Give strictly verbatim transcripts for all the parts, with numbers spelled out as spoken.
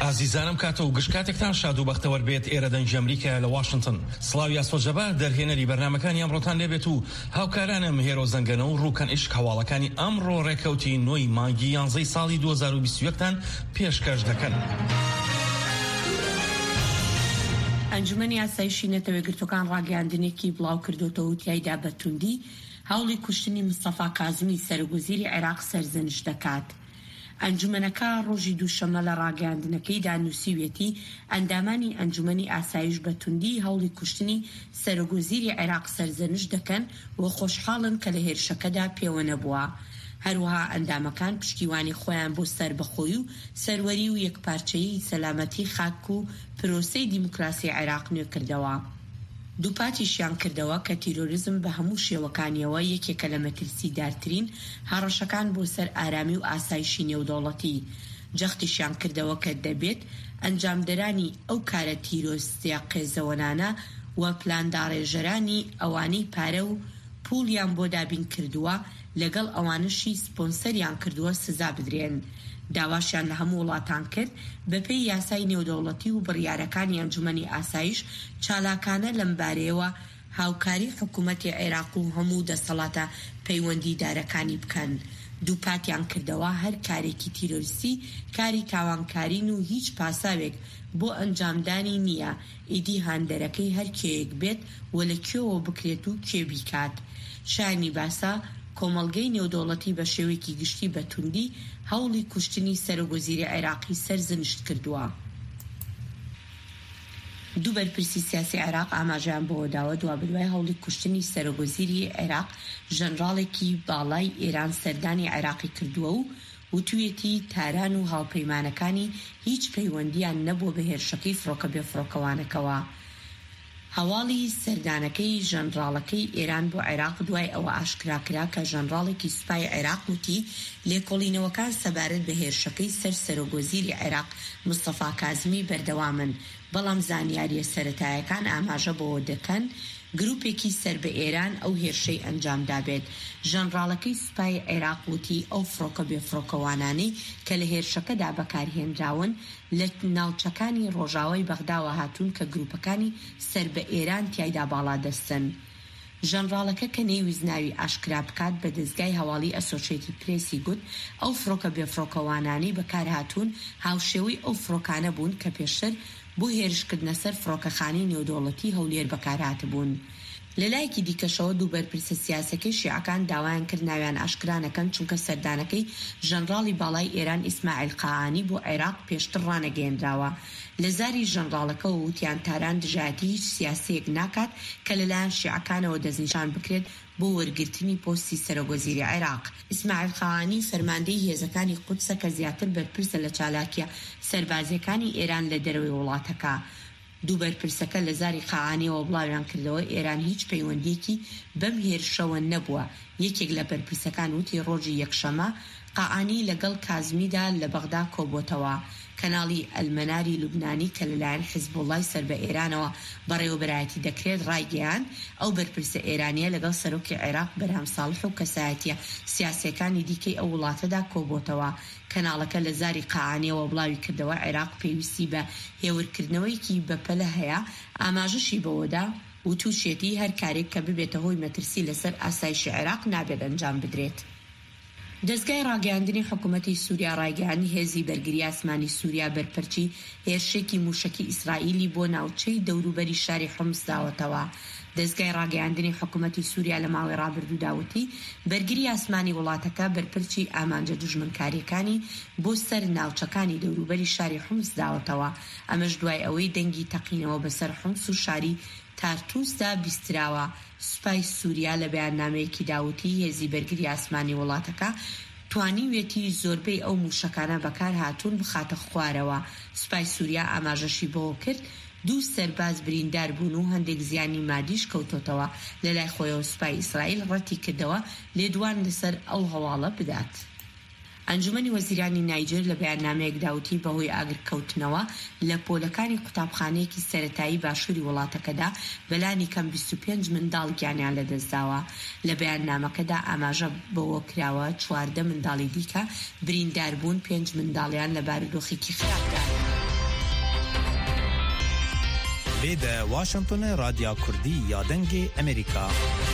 ئازیزانم کاتە و گشت کاتێکتان شاد و بەختەوەر بێت ئێرە دەنج ئەمریکا لە واشنگتن. سڵاو یاسۆجەبا دەرهێنەری بەرنامەکانی ئەمڕۆتان لێبێت و هاوکارانم هێرۆ زەنگەنە و ڕووکەن ئیشک هەواڵەکانی ئەمڕۆ ڕێکەوتی نۆی مانگی یانزەی ساڵی دوو هەزار و بیست و یەکتان پێشکەش دەکەن. ئەنجومەنی ئاسایشی نەتەوەیەگرتوەکان ڕاگەیاندنێکی بڵاو کردوتەوە و تیایدا بەتوندی هەوڵی کوشتنی مستەفا کازمی سەرۆکوەزیری عێراق سەرزەنش دەکات. ئەنجومەنەکە ڕۆژی دووشەمە لە ڕاگەیاندنەکەیدا نووسیوێتی ئەندامانی ئەنجومەنی ئاسایش بەتوندی هەوڵی کوشتنی سەرۆکوەزیری عێراق سەرزەنش دەکەن و خۆشحاڵن کە لە هێرشەکەدا پێوە نەبووە. هەروەها ئەندامەکان پشتیوانی خۆیان بۆ سەربەخۆیی و سەروەری و یەکپارچەیی سەلامەتی خاک و پرۆسەی دیموکراسی عێراق نوێ کردەوە. دووپاتیشیان کردەوە کە تیرۆریزم بە هەموو شێوەکانیەوە یەکێکە لە مەترسیدارترین هەڕەشەکان بۆ سەر ئارامی و ئاسایشی نێودەوڵەتی. جەختیشیان کردەوە کە دەبێت ئەنجامدەرانی ئەو کارە تیرۆریستیە قێزەوەنانە و پلانداڕێژەرانی ئەوانەی پارە و پوڵیان بۆ دابین کردووە لەگەڵ ئەوانشی سپۆنسەریان کردووە سزا بدرێن. داواشیان لە هەموو وڵاتان کرد بەپێی یاسای نێودەوڵەتی و بڕیارەکانی ئەنجومەنی ئاسایش چالاکانە لەمبارەیەوە هاوکاری حکوومەتی عێراق و هەموو دەسەڵاتە پەیوەندیدارەکانی بکەن. دووپاتیان کردەوە هەر کارێکی تیرۆریستی کاری تاوانکارین و هیچ پاساوێک بۆ ئەنجامدانی نییە، ئیدی هاندەرەکەی هەر کێیەک بێت و لە کێوە بکرێت و کێ بیکات. شایانی باسا کۆمەڵگەی نێودەوڵەتی بە شێوەیەکی گشتی بەتوندی هەوڵی کوشتنی سەرۆکوەزیری عێراقی سەرزەنشت کردووە. دوو بەرپرسی سیاسی عێراق ئاماژەیان بۆ داوە دوابدوای هەوڵی کوشتنی سەرۆکوەزیری عێراق ژەنڕاڵێکی باڵای ئێران سەردانی عێراقی کردووە و وتوێتی تاران و هاوپەیمانەکانی هیچ پەیوەندیان نەبووە بە هێرشەکەی فڕۆکە بێفڕۆکەوانەکەوە. هەواڵی سەردانەکەی ژەنڕاڵەکەی ئێران بۆ عێراق دوای ئەوە ئاشکراکرا کە ژەنڕاڵێکی سوپای عێراق وتی لێکۆڵینەوەکان سەبارەت بە هێرشەکەی سەر سەرۆکوەزیری عێراق مستەفا کازمی بەردەوامن، بەڵام زانیاریە سەرەتایەکان ئاماژە بەوە دەکەن گروپێکی سەر بە ئێران ئەو هێرشەی ئەنجامدا بێت. ژەنڕاڵەکەی سوپای عێراق وتی ئەو فڕۆکە بێفڕۆکەوانانەی کە لە هێرشەکەدا بەکارهێنراون لە ناوچەکانی ڕۆژاوای بەغداوە هاتوون کە گروپەکانی سەر بە ئێران تیایدا باڵا دەستن. ژەنڕاڵەکە کە نەیویست ناوی ئاشکرا بکات بە دەستگای هەواڵی ئەسۆشیێتید پرێسی گوت ئەو فڕۆکە بێفڕۆکەوانانەی بەکارهاتوون هاوشێوەی ئەو فڕۆکانە بوون کە پێشتر بۆ هێرشکردنە سەر فڕۆکەخانەی نێودەوڵەتی هەولێر بەکارهات بوون. لە لایەکی دیکەشەوە دوو بەرپرسە سیاسەکەی شیعەکان داوایان کرد ناویان ئاشکرانەکەن چونکە سەردانەکەی ژەنڕاڵی باڵای ئێران ئیسماعیل قاعانی بۆ عێراق پێشتر ڕانەگەیەندراوە. لە زاری ژەنڕاڵەکە وتیان تاران دژایەتی هیچ سیاسەیەک ناکات کە لەلایەن شیعەکانەوە دەستنیشان بکرێت بۆ وەرگرتنی پۆستی سەرۆکوەزیری عێراق. ئیسماعیل قاعانی فەرماندەی هێزەکانی قودسە کە زیاتر بەرپرسە لە چالاکیە سەربازیەکانی ئێران لە دەرەوەی وڵاتەکە. دوو بەرپرسەکە لە زاری قاعانیەوە بڵاویان کردەوە ئێران هیچ پەیوەندیەکی بەم هێرشەوە نەبووە. یەکێک لە بەرپرسەکان وتی ڕۆژی یەکشەمە قاعانی لەگەڵ کازمیدا لە بەغدا کۆبووتەوە. کەناڵی ئەلمەناری لوبنانی کە لەلایەن حیزبوڵڵای سەر بە ئێرانەوە بەڕێوەبەرایەتی دەکرێت ڕایگەیان ئەو بەرپرسە ئێرانیە لەگەڵ سەرۆکی عێراق بەرهەم ساڵح و کەسایەتیە سیاسیەکانی دیکەی ئەو وڵاتەدا کۆبووتەوە. کەناڵەکە لە زاری قاعانیەوە بڵاوی کردەوە عێراق پێویستی بە هێورکردنەوەیکی بەپەلە هەیە، ئاماژەشی بەوەدا و تووشێتی هەر کارێک کە ببێتە هۆی مەترسی لەسەر ئاسایشی عێراق نابێت ئەنجام بدرێت. دەستگای ڕاگەیاندنی حکوومەتی سووریا ڕایگەیاندنی هێزی بەرگری ئاسمانی سووریا بەرپەرچی هێرشێکی موشکی ئیسرائیلی بۆ ناوچەی دەوروبەری شاری حومس داوەتەوە. دەستگای ڕاگەیاندنی حکوومەتی سووریا لە ماوەی ڕابردوو داوتی بەرگری ئاسمانی وڵاتەکە بەرپەرچی ئامانجە دوژمنکاریەکانی بۆ سەر ناوچەکانی دەوروبەری شاری حومس داوەتەوە. ئەمەش دوای ئەوەی دەنگی تەقینەوە بەسەر حومس و شاری تارتوسدا بیستراوە. سوپای سووریا لە بەیاننامەیەکی داوتی هێزی بەرگری ئاسمانی وڵاتەکە توانیوێتی زۆربەی ئەو موشەکانە بەکار هاتوون بخاتە خوارەوە. سوپای سووریا ئاماژەشی بۆ کرد دوو سەرباز بریندار بوون و هەندێک زیانی مادیش کەوتۆتەوە. لە لای خۆیەوە سوپای ئیسرائیل ڕەتی کردەوە لێدوان لەسەر ئەو هەواڵە بدات. ئەنجومەنی وەزیرانی نایجر لە بەیاننامەیەک داوتی بەهۆی ئاگرکەوتنەوە لە پۆلەکانی قوتابخانەیەکی سەرەتایی باشووری وڵاتەکەدا بەلانی کەم بیست و پێنج منداڵ گیانیان لەدەستداوە. لە بەیاننامەکەدا ئاماژە بەوە کراوە چواردە منداڵی دیکە بریندار بوون، پێنج منداڵیان لە بارودۆخێکی خراپدا. ویده واشنطن رادیو کردی یا دنگ امریکا.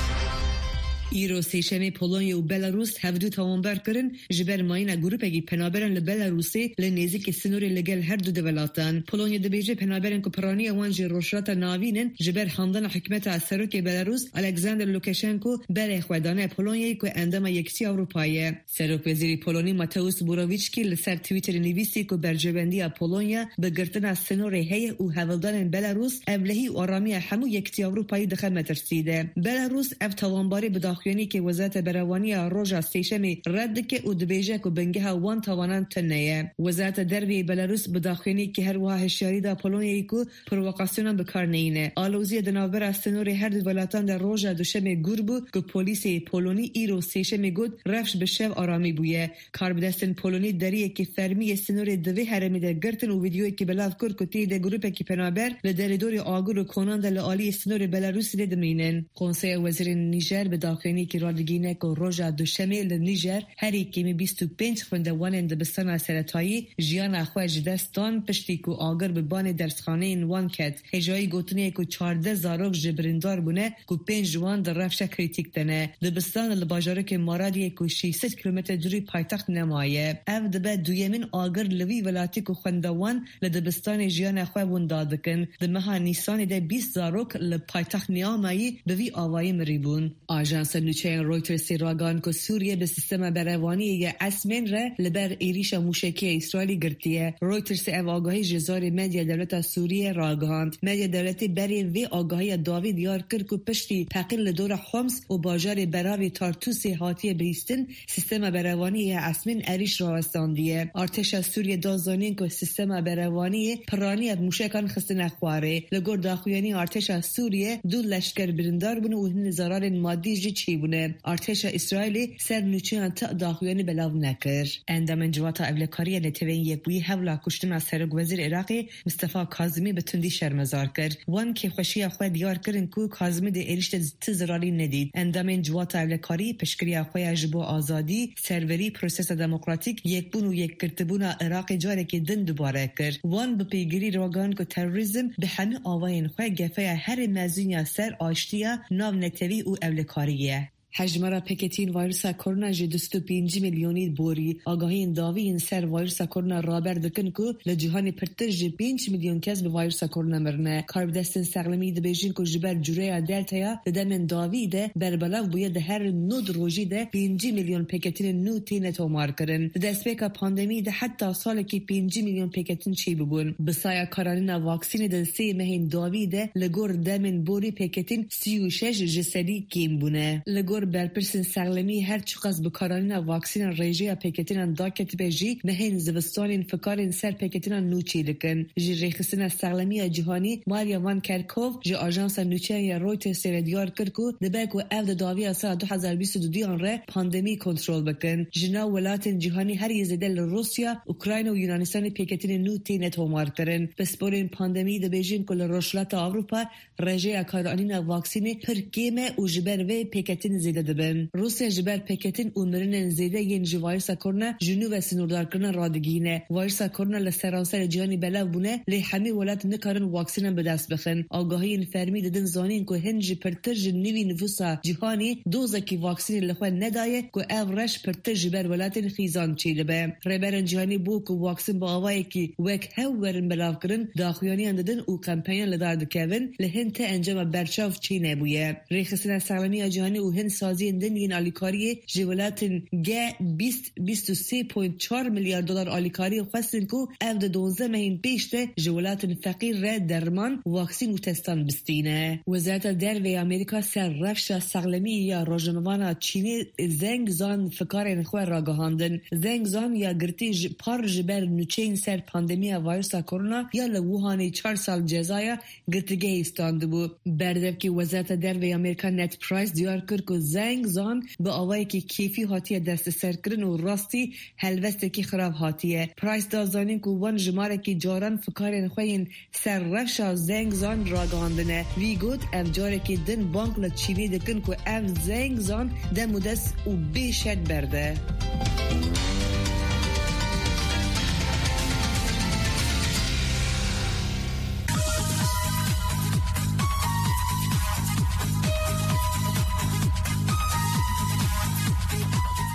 ایرو سیشمی پولونیا و بلاروس هفدو تاوانبر کرن جبر ماینا گروپی پنابرن لبلاروسی لنزیک سنوری لگل هر دو دولتان. پولونیا دبیجه پنابرن کو پرانی وانج روشات ناوینن جبر خاندان حکمت اثرک بلاروس الکساندر لوکاشنکو بر خودانه پولونیا کو اندام یکتی اروپایی. سروک وزیری پولونی ماتئوس بوروویچکی لسر توییتر نویسی کو برجبندی پولونیا به گرتن سنوری هی او هولدان بلاروس ابلهی و آرامی همو یکتی اروپایی دخل مترسیده. بلاروس اف تاوانباری بداخل یعنی که وزارت بروانی روجا سیشمی رد که او دبیجه که بنگه وان توانان تنیه. وزارت دربی بلاروس بداخلی که هر واه شاری دا پولونیایی که پرووکاسیون بکار نینه. آلوزی دنابر استنور هر دو ولاتان در روجا دوشمی گربو که پلیسی پولونی ایرو سیشمی گود رفش به شب آرامی بویه. کاربدستن پولونی دریه که فرمی استنور دوی هرمی در گرتن و ویدیوی که بلاف کرد که تیده گروپی که پنابر لدردوری آگور و کنان در لعالی استنور بلاروس لدمینن. قنصه وزیر نیجر بداخلی که رادگینه که روژا دوشمی لنیجر هری که می بیست و پنج خوندوان دبستان سرطایی جیان اخوش دستان پشتی که آگر به بان درسخانه این وان کد هجایی گوتنه که چارده زاروک جبرندار بونه که پنج جوان در رفش کریتیک دنه دبستان لباجاره که مارادیه که ششصد کیلومتر دوری پایتخت نمایه او دبه دویمین آگر لوی ولاتی که خوندوان لدبستان جیان اخوه وندادکن دمها نیسان ده بیست زاروک لپایتخت نیامایی بوی آوائی مریبون. آژانس نوچه رویترز راگان که سوریه به سیستم بروانی یه اسمین ره لبر ایریش موشکی اسرائیلی گرتیه. رویترز او آگاهی جزار مدیا دولت سوریه راگاند. مدیا دولتی بری وی آگاهی داوی دیار کرد که پشتی تقیل دور خمس و باجار براوی تارتوسی حاتی بیستن سیستم بروانی یه اسمین ایریش را استاندیه. ارتش سوریه دازانین که سیستم بروانی پرانی از موشکان خستن اخواره. لگور داخویانی ارتش سوریه دو لشکر برندار بونه و هن زرار مادی جی چی بونه. ارتش اسرائیلی سر نوچیان تا داخویانی بلاو نکر. اندامن جواتا اولکاری نتوین یکوی حولا کشتن از سرگ وزیر عراقی مصطفی کاظمی به تندی شرمزار کرد. وان که خوشی خود دیار کردن که کاظمی ده ایرشت تزراری ندید. اندامن جواتا اولکاری پشکری خود اجبو آزادی سروری پروسس دموکراتیک یک بون و یک کرتبون عراق جاره که دن دوباره کرد. وان به پیگیری راگان که تروریسم به همه آواین خود گفه هر مزینیا سر آشتیا نام نتوی و اولکاریه. حجمرا پکتین ویروس کرونا جدست و پنج میلیونی بوری آگاهی داوی این سر ویروس کرونا رابر دکن که لجهانی پرتر ج پنج میلیون کس به ویروس کرونا مرنه. کاربدستن سقلمی ده بیجین که جبر جوره دلتا دمن داوی ده بربلاو باید هر نود روزی ده پنج میلیون پکتین نو تینه تومار کرن. دست پیکا پاندمی ده حتی سال کی پنج میلیون پکتین چی ببون. بسایا کارانینا واکسین ده سی مهین داوی ده لگور دمن بوری پکتین سی و شش جسدی کیم بونه. لگور برپرسن سقلمی هر چقدر بکارانینا واکسین ریجه پکتین داکت بیجی مهین زوستانین فکارین سر پکتین نوچی دکن. جی ریخسن سقلمی جهانی ماریا وان کرکوف جی آژانس نوچه یا رویترز دیار کرد که دبک و اف داوی سال دو هزار و بیست و دو دیان ره پاندمی کنترل بکن. جنا ولایت جهانی هر یزدل روسیا، اوکراین و یونانستان پکتین نو تینه تومار کرن. بسپورین پاندمی د بیجین کل روشلات اروپا ریجه کارانینا واکسین پر کیمه و جبر و پکتین زیده دبن. روسیا جبر پکتین عمرن زیده ین ویروس کرونا جنوب و سنوردار کردن رادگینه. ویروس کرونا لسرانسر جهانی بلاو بونه لی همه ولایت نکارن واکسین به دست بخن. آگاهی این فرمی دادن زانین که هنج پرتر نوی نفوسا جهانی دوزه کی واکسین لخوا ندایه که اورش پرتر جبر ولایت خیزان چیده به. ربرن جهانی بو که واکسین با آوایی که وک هورن بلاو کردن داخویانی اندادن او کمپین لدار دکوین لهن تا انجام برچاف چی نبویه. ریخسن سقلمی جهانی او هن سازی اندن ین آلیکاری جولاتن گه بیست بیست و سه پوینت چهار میلیارد دلار آلیکاری خواستن که افد دوازده مهین پیشته جولاتن فقیر را درمان واکسین و تستان بستینه. وزارت در و امریکا سر رفش سقلمی یا راجموانا چینی زنگ زان فکارین خواه را گهاندن. زنگ زان یا گرتی پار جبر نوچین سر پاندمی ویروس کرونا یا لوهانی چهار سال جزایا گرتگه استانده بو. بردف که وزارت در و امریکا نت پرایس دیار کرد که زنگ زان به آوایی که کیفی حاتیه دست سر کرن و راستی هلوسته که خراب حاتیه. پرایس دازانین که وان جماره که جاران فکارین خوین سر رفش زنگ زان را گهاندنه. وی گود اف جاره که دن بانک لچینی دکن که اف زنگ زان دمو دست و بیشت برده.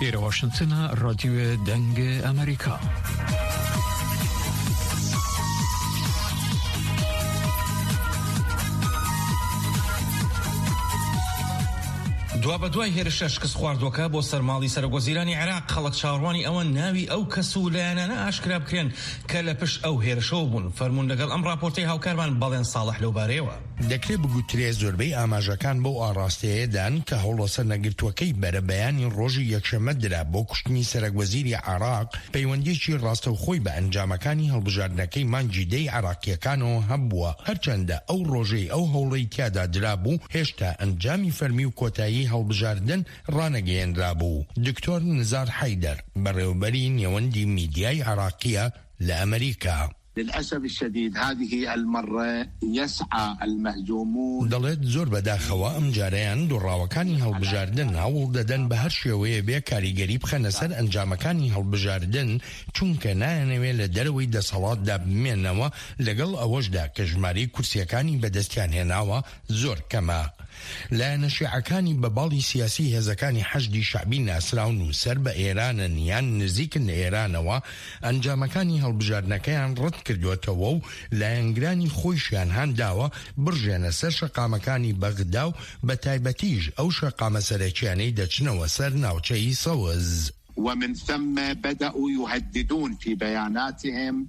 إلى واشنطن راديو دنگ أمريكا. دوا بەدوای هێرشە شکست خواردووەکە بۆ سەرماڵی سەرۆکوەزیرانی عێراق خەڵک چاوەڕوانی ئەوە ناوی ئەو کەس و لایەنانە ئاشکرا بکرێن کە لە پشت ئەو هێرشەوە بوون. فەرموون لەگەڵ ئەم راپۆرتەی هاوکارمان بەڵێن ساڵح لەو بارەیەوە. دەکرێت بگوترێ زۆربەی ئاماژەکان بۆ ئاڕاستەیەدان کە هەوڵەسەر نەگرتووەکەی بەرە بەیانی ڕۆژی یەکشەممە درا بۆ کوشتنی سەرۆکوەزیری عێراق پەیوەندیەکی ڕاستەوخۆی بە ئەنجامەکانی هەڵبژاردنەکەی مانگی دەی عێراقیەکانەوە هەبووە، هەرچەندە ئەو ڕۆژەی ئەو هەوڵەی تیادا درابوو هێشتا ئەنجامی فەرمی و کۆتایی هەڵبژاردن ڕانەگەیەنرا بوو. دکتۆر نزار حەیدەر بەڕێوەبەری نێوەندی میدیای عێراقیە لە ئەمریکا. للأسف الشديد هذه المرة يسعى المهزومون دەڵێت زۆر بەداخەوە ئەم جارەیان دوڕاوەکانی هەڵبژاردن هەوڵ دەدەن بە هەر شێوەیە بێ کاریگەری بخەنە سەر ئەنجامەکانی هەڵبژاردن چونکە نایەنەوێت لە دەرەوەی دەسەڵاتدا بمێنەوە لەگەڵ ئەوەشدا کە ژمارەی کورسیەکانی بەدەستیان هێناوە زۆر کەمە. لایەنە شیعەکانی بە باڵی سیاسی هێزەکانی حەشدی شەعبی ناسراون و سەر بە ئێرانن یان نزیکن لە ئێرانەوە ئەنجامەکانی هەڵبژاردنەکەیان ڕەت کردوێتەوە و لایەنگرانی خۆیشیان هەنداوە بڕژێنە سەر شەقامەکانی بەغدا و بە تایبەتیش ئەو شەقامە سەرەکیانەی دەچنەوە سەر ناوچەی سەوز. ومن ثم بدأوا يهددون في بياناتهم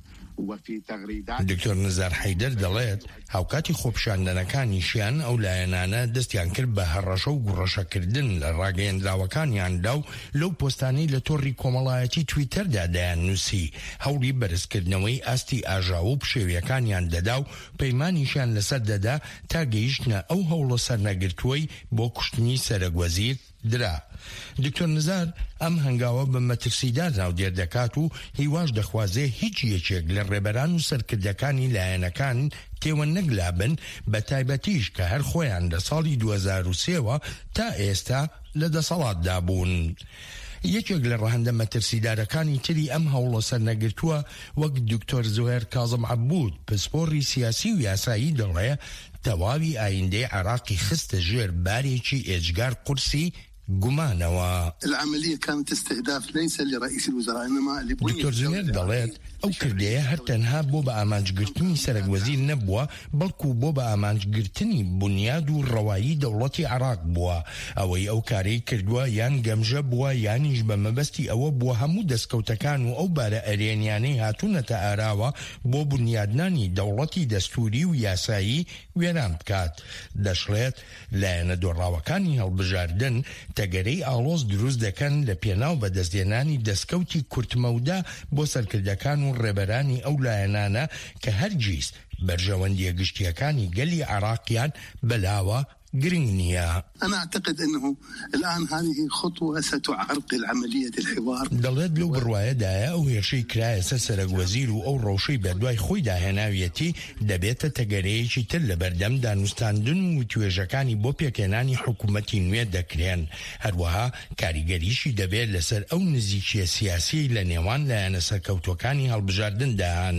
دکتۆر نزار حەیدەر دەڵێت هاوکاتی خۆپیشاندنەکانیشیان ئەو لایەنانە دەستیان کرد بە هەڕەشە و گوڕەشەکردن لە ڕاگەیەندراوەکانیاندا و لەو پۆستانەی لە تۆڕی کۆمەڵایەتی تویتەردا دایان نووسی هەوڵی بەرزکردنەوەی ئاستی ئاژاوە و پشێویەکانیان دەدا و پەیمانیشیان لەسەر دەدا تا گەیشتنە ئەو هەوڵە سەرنەگرتووەی بۆ کوشتنی سەرۆکوەزیر درا. دکتۆر نزار ئەم هەنگاوە بە مەترسیدار ناو دێر دەکات و هیواش دەخوازێ هیچ یەکێک لە ڕێبەران و سەرکردەکانی لایەنەکان تێوە نەگلابن بە تایبەتیش کە هەر خۆیان لە ساڵی دوو هەزار و سێەوە تا ئێستا لە دەسەڵاتدا بوون. یەکێک لە ڕەهەندە مەترسیدارەکانی تری ئەم هەوڵە سەرنەگرتووە وەک دکتۆر زوهێر کاظم عەبود پسپۆڕی سیاسی و یاسایی دەڵێ تەواوی ئایندەی عێراقی خستە ژێر بارێکی ئێجگار قورسی گومانەوە. العملية كانت استهداف ليس لرئيس الوزراء إنما لبنية. دکتۆر زوهێر دەڵێت ئەو کردەیە هەر تەنها بۆ بە ئامانجگرتنی سەرۆکوەزیر نەبووە بەڵکو بۆ بە ئامانجگرتنی بنیاد و ڕەوایی دەوڵەتی عێراق بووە. ئەوەی ئەو کارەی کردووە یان گەمژە بووە یانیش بە مەبەستی ئەوە بووە هەموو دەستکەوتەکان و ئەو بارە ئەرێنیانەی هاتوونەتە ئاراوە بۆ بنیادنانی دەوڵەتی دەستوری و یاسایی وێران بکات. دەشڵێت لایەنە دۆڕاوەکانی هەڵبژاردن تەگەرەی ئاڵۆز دروست دەکەن لە پێناو بەدەستێنانی دەستکەوتی کورتمەودا بۆ سەرکردەکان و ڕێبەرانی ئەو لایەنانە کە هەرگیز بەرژەوەندیە گشتیەکانی گەلی عێراقیان بەلاوە گرنگ نییە. أنا أعتقد أنه الآن هذه خطوة ستعرقل عملية الحوار. دەڵێت لەو بڕوایەدایە ئەو هێرشەی کرایە سەر سەرۆکوەزیر و ئەو ڕەوشەی بەدوای خۆی داهێناویەتی دەبێتە تەگەرەیەکی تر لە بەردەم دانوستاندن و توێژەکانی بۆ پێکێنانی حکوومەتی نوێ دەکرێن. هەروەها کاریگەریشی دەبێت لەسەر ئەو نزیکیە سیاسی لە نێوان لایەنە سەرکەوتوەکانی هەڵبژاردندان.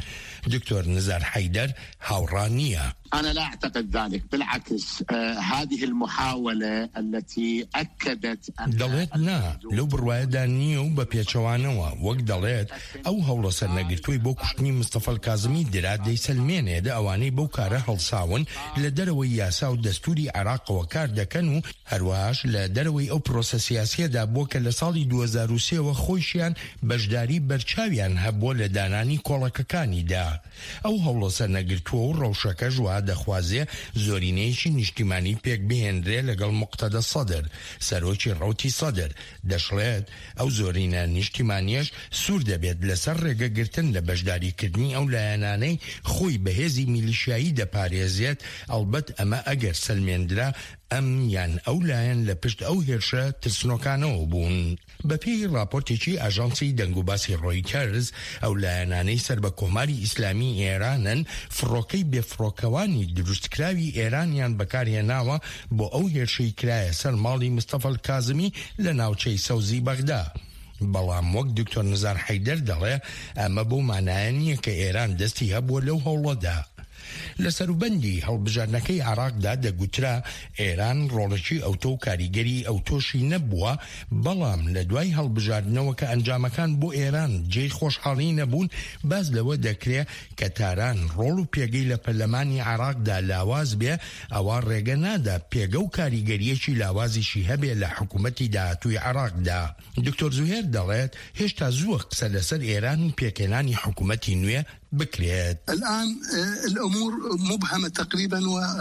دكتور نزار حيدر هاورانية. أنا لا أعتقد ذلك، بالعكس آه هذه المحاولة التي أكدت دەڵێت نا لەو بڕوایەدا نییە و بە پێچەوانەوە وەک دەڵێت ئەو هەوڵە سەرنەگرتووی بۆ کوشتنی مستەفا کاظمی درا دەیسەلمێنێ ئەوانەی بەو کارە هەڵساون لە دەرەوەی یاسا و دەستوری عێراقەوە کار دەکەن و هەروەهاش لە دەرەوەی ئەو پرۆسە سیاسیەدا بۆ کە لە ساڵی دوو هەزار و سێەوە خۆیشیان بەشداری بەرچاویان هەبووە لە دانانی کۆڵەکەکانیدا. ئەو هەوڵە سەرنەگرتووە و ڕەوشەکە ژوا دەخوازێ زۆرینەیەکی نیشتیمانی پێک بهێنرێ لەگەڵ موقتەدە سەدر سەرۆکی ڕەوتی سەدر. دەشڵێت ئەو زۆرینە نیشتیمانیەش سوور دەبێت لەسەر ڕێگەگرتن لە بەشداریکردنی ئەو لایەنانەی خۆی بەهێزی میلیشیایی دەپارێزێت. ئەڵبەت ئەمە ئەگەر سەلمێندرا ئەم یان ئەو لایەن لە پشت ئەو هێرشە ترسنۆکانەوە بوون. بەپێی راپۆرتێکی ئاژانسی دەنگوباسی ڕۆیتەرز ئەو لایەنانەی سەر بە کۆماری ئیسلامی ئێرانن فڕۆکەی بێفڕۆکەوانی دروستکراوی ئێرانیان بەکارهێناوە بۆ ئەو هێرشەی کرایە سەر ماڵی مستەفا کاظمی لە ناوچەی سەوزی بەغدا. بەڵام وەک دکتۆر نزار حەیدەر دەڵێ ئەمە بۆ مانایە نییە کە ئێران دەستی هەبووە لەو هەوڵەدا. لە سەروبەندی هەڵبژارنەکەی عێراقدا دەگوترا ئێران ڕۆڵەکی ئەوتۆ و کاریگەری ئەوتۆشی نەبووە، بەڵام لە دوای هەڵبژاردنەوە کە ئەنجامەکان بۆ ئێران جێی خۆشحاڵی نەبوون، باز لەوە دەکرێت کە تاران ڕۆڵ و پێگەی لە پەرلەمانی عێراقدا لاواز بێ، ئەوە ڕێگە نادا پێگە و کاریگەریەکی لاوازیشی هەبێ لە حکوومەتی داهاتووی عێراقدا. دکتۆر زوهێر دەڵێت هێشتا زووە قسە لەسەر ئێران و پێکێنانی حکوومەتی نوێ بکرێت. الآن الأمور مبهمة تقريبا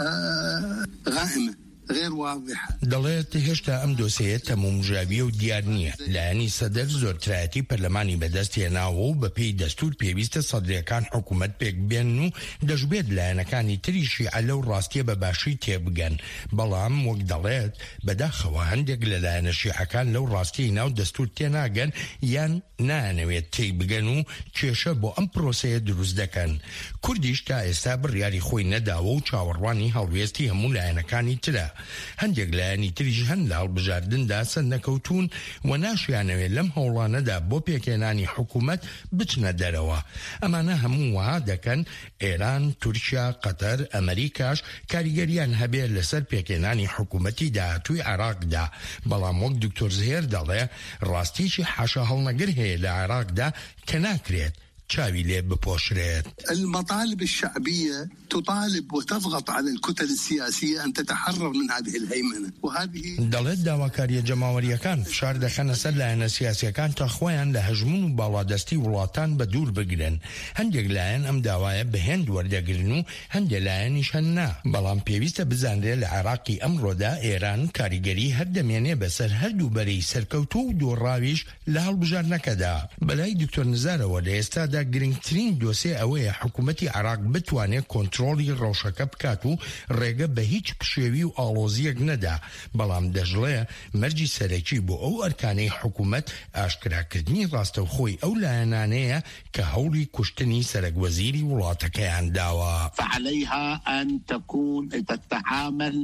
وغائمة غير واضحة. دەڵێت هێشتا ئەم دۆسەیە تەمومژاویە و دیار نییە. لایەنی سەدەر زۆرترایەتی پەرلەمانی بەدەست هێناوە و بەپێی دەستور پێویستە سەدرەکان حکوومەت پێک بێن و دەشبێت لایەنەکانی تریشی عەلە و ڕاستیە بە باشی تێبگەن. بەڵام وەک دەڵێت بەداخەوە هەندێک لە لایەنە شیعەکان لەو ڕاستی ناو دەستور تێناگەن یان نانەوێت تێی بگەن و کێشە بۆ ئەم پرۆسەیە دروست دەکەن. کوردیش تا ئێستا بڕیاری خۆی نەداوە و چاوەڕوانی هەڵوێستی هەموو لایەنەکانی ترە. هەندێک لایەنی تریش هەن لە هەڵبژاردندا سەر نەکەوتون و ناشیانەوێت لەم هەوڵانەدا بۆ پێکێنانی حکوومەت بچنە دەرەوە. ئەمانە هەموو وها دەکەن ئێران، تورکیا، قەتەر، ئەمریکاش کاریگەریان هەبێت لەسەر پێکێنانی حکوومەتی داهاتووی عێراقدا. بەڵام وەک دکتۆر زهێر دەڵێ ڕاستیشی حاشا هەڵنەگر هەیە لە عێراقدا کە ناکرێت چاوی لێ بپۆشرێت. المطالب الشعبية تطالب وتضغط على الكتل السياسية أن تتحرر من هذه الهيمنة وهذه دەڵێت داواکاریە جەماوەریەکان فشار دەخەنە سەر لایەنە سیاسیەکان تا خۆیان لە هەژمون و باڵادەستی وڵاتان بە دوور بگرن. هەندێک لایەن ئەم داوایە بەهێند وەردەگرن و هەندێک لایەنیش هەننا. بەڵام پێویستە بزانرێت لە عێراقی ئەمڕۆدا ئێران کاریگەری هەر دەمێنێ بەسەر هەردوو بەرەی سەرکەوتوو و دۆڕاویش لە هەڵبژاردنەکەدا. بەلای دکتۆر نزارەوە لە ئێستا گرنگترین دۆسێ ئەوەیە حکوومەتی عێراق بتوانێت کۆنتڕۆلی ڕەوشەکە بکات و ڕێگە بە هیچ پشێوی و ئاڵۆزیەک نەدا. بەڵام دەژڵێ مەرجی سەرەکی بۆ ئەو ئەرکانەی حکوومەت ئاشکراکردنی ڕاستەوخۆی ئەو لایەنانەیە کە هەوڵی کوشتنی سەرەکوەزیری وڵاتەکەیان داوە. فعليها أن تكون تتعامل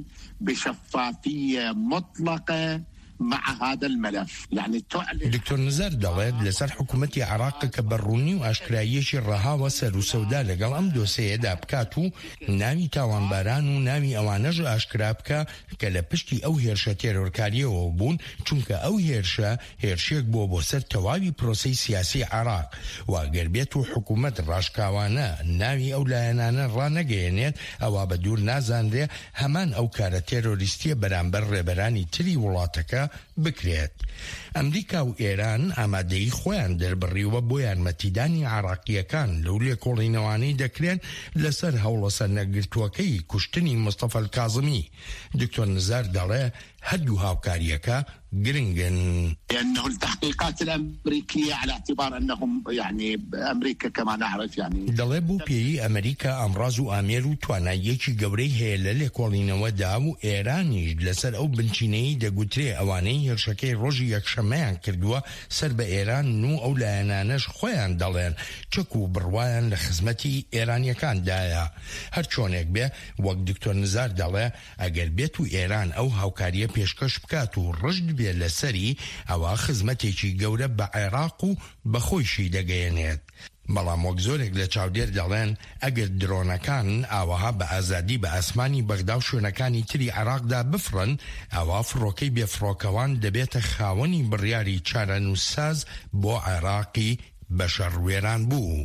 بشفافية مطلقة مع هذا الملف. يعني دکتۆر نزار دەڵێت لەسەر حکوومەتی عێراق کە بەڕوونی و ئاشکراییەکی ڕەهاوە سەر و سەودا لەگەڵ ئەم دۆسەیەدا بکات و ناوی تاوانباران و ناوی ئەوانەژ ئاشکرا بکە کە لە پشتی ئەو هێرشە تێرۆرکاریەوە بوون، چونکە ئەو هێرشە هێرشێک بۆ بۆ سەر تەواوی پرۆسەی سیاسی عێراق. واگەر بێت و حکوومەت ڕاشکاوانە ناوی ئەو لایەنانە ڕانەگەیەنێت، ئەوە بە دوور نازانرێ هەمان ئەو کارە تێرۆریستیە بەرامبەر ڕێبەرانی تری وڵاتەکە بکرێت. ئەمریکا و ئێران ئامادەی خۆیان دەربڕیوە بۆ یارمەتیدانی عێراقیەکان لەو لێکۆڵینەوانەی دەکرێن لەسەر هەوڵە سەرنەگرتووەکەی کوشتنی مستەفا الکاظمی. دکتۆر نزار دەڵێ هەردوو هاوکاریەکە گرنگن. لأنه التحقيقات الأمريكية على اعتبار أنهم يعني أمريكا كما نعرف يعني دەڵێ بۆ پێی ئەمریکا ئامڕاز و ئامێر و تواناییەکی گەورەی هەیە لە لێکۆڵینەوەدا و ئێرانیش لەسەر ئەو بنچینەی دەگوترێ ئەوانەی هێرشەکەی ڕۆژی یەکشەمەیان کردووە سەر بە ئێران و ئەو لایەنانەش خۆیان دەڵێن چەک و بڕوایان لە خزمەتی ئێرانیەکاندایە. هەر چۆنێک بێ وەک دکتۆر نزار دەڵێ ئەگەر بێت و ئێران ئەو هاوکاریە پێشکەش بکات و ڕژد بێ لەسەری، ئەوە خزمەتێکی گەورە بە عێراق و بەخۆیشی دەگەیەنێت. بەڵام وەک زۆرێک لە چاودێر دەڵێن ئەگەر درۆنەکان ئاوەها بە ئازادی بە ئاسمانی بەغدا و شوێنەکانی تری عێراقدا بفرن، ئەوە فڕۆکەی بێفڕۆکەوان دەبێتە خاوەنی بڕیاری چارەنووسساز بۆ عێراقی بەشەڕوێران بوو.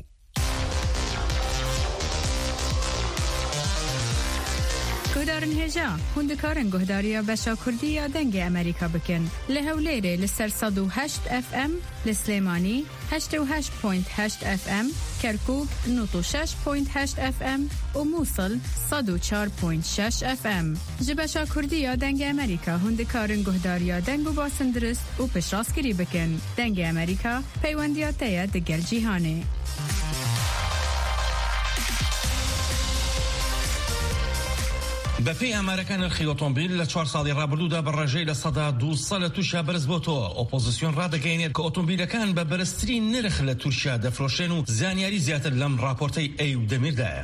گهدارن هێژا هوندکارن گهداریە بەشا کوردی یا دەنگی ئەمریکا بکەن لە هەولێرێ لەسەر سەد و هەشت ئەف ئەم، لە سلێمانی هەشتە و هەشت پۆینت هەشت ئەف ئەم، کەرکووک نۆت و شەش پۆینت هەشت ئەف ئەم و مووسڵ سەد و چوار پۆینت شەش ئەف ئەم. ji بەشا کوردی یا دەنگی ئەمریکا هوندکارن گهداریە دەنگ و باسن درست و پشتڕاستگیری بکەن. دەنگی ئەمریکا پەیوەندیاتەیە دەگەل جیهانێ. بەپێی ئامارەکان نرخی ئۆتۆمبیل لە چوار ساڵی ڕابردوودا بە ڕێژەی لە سەدا دووسە لە تووشیا بەرز بۆتەوە. ئۆپۆزیسیۆن ڕادەگەیەنێت کە ئۆتۆمبیلەکان بە بەرزترین نرخ لە تورکیا دەفرۆشێن و زانیاری زیاتر لەم راپۆرتەی ئەی و دەمیردایە.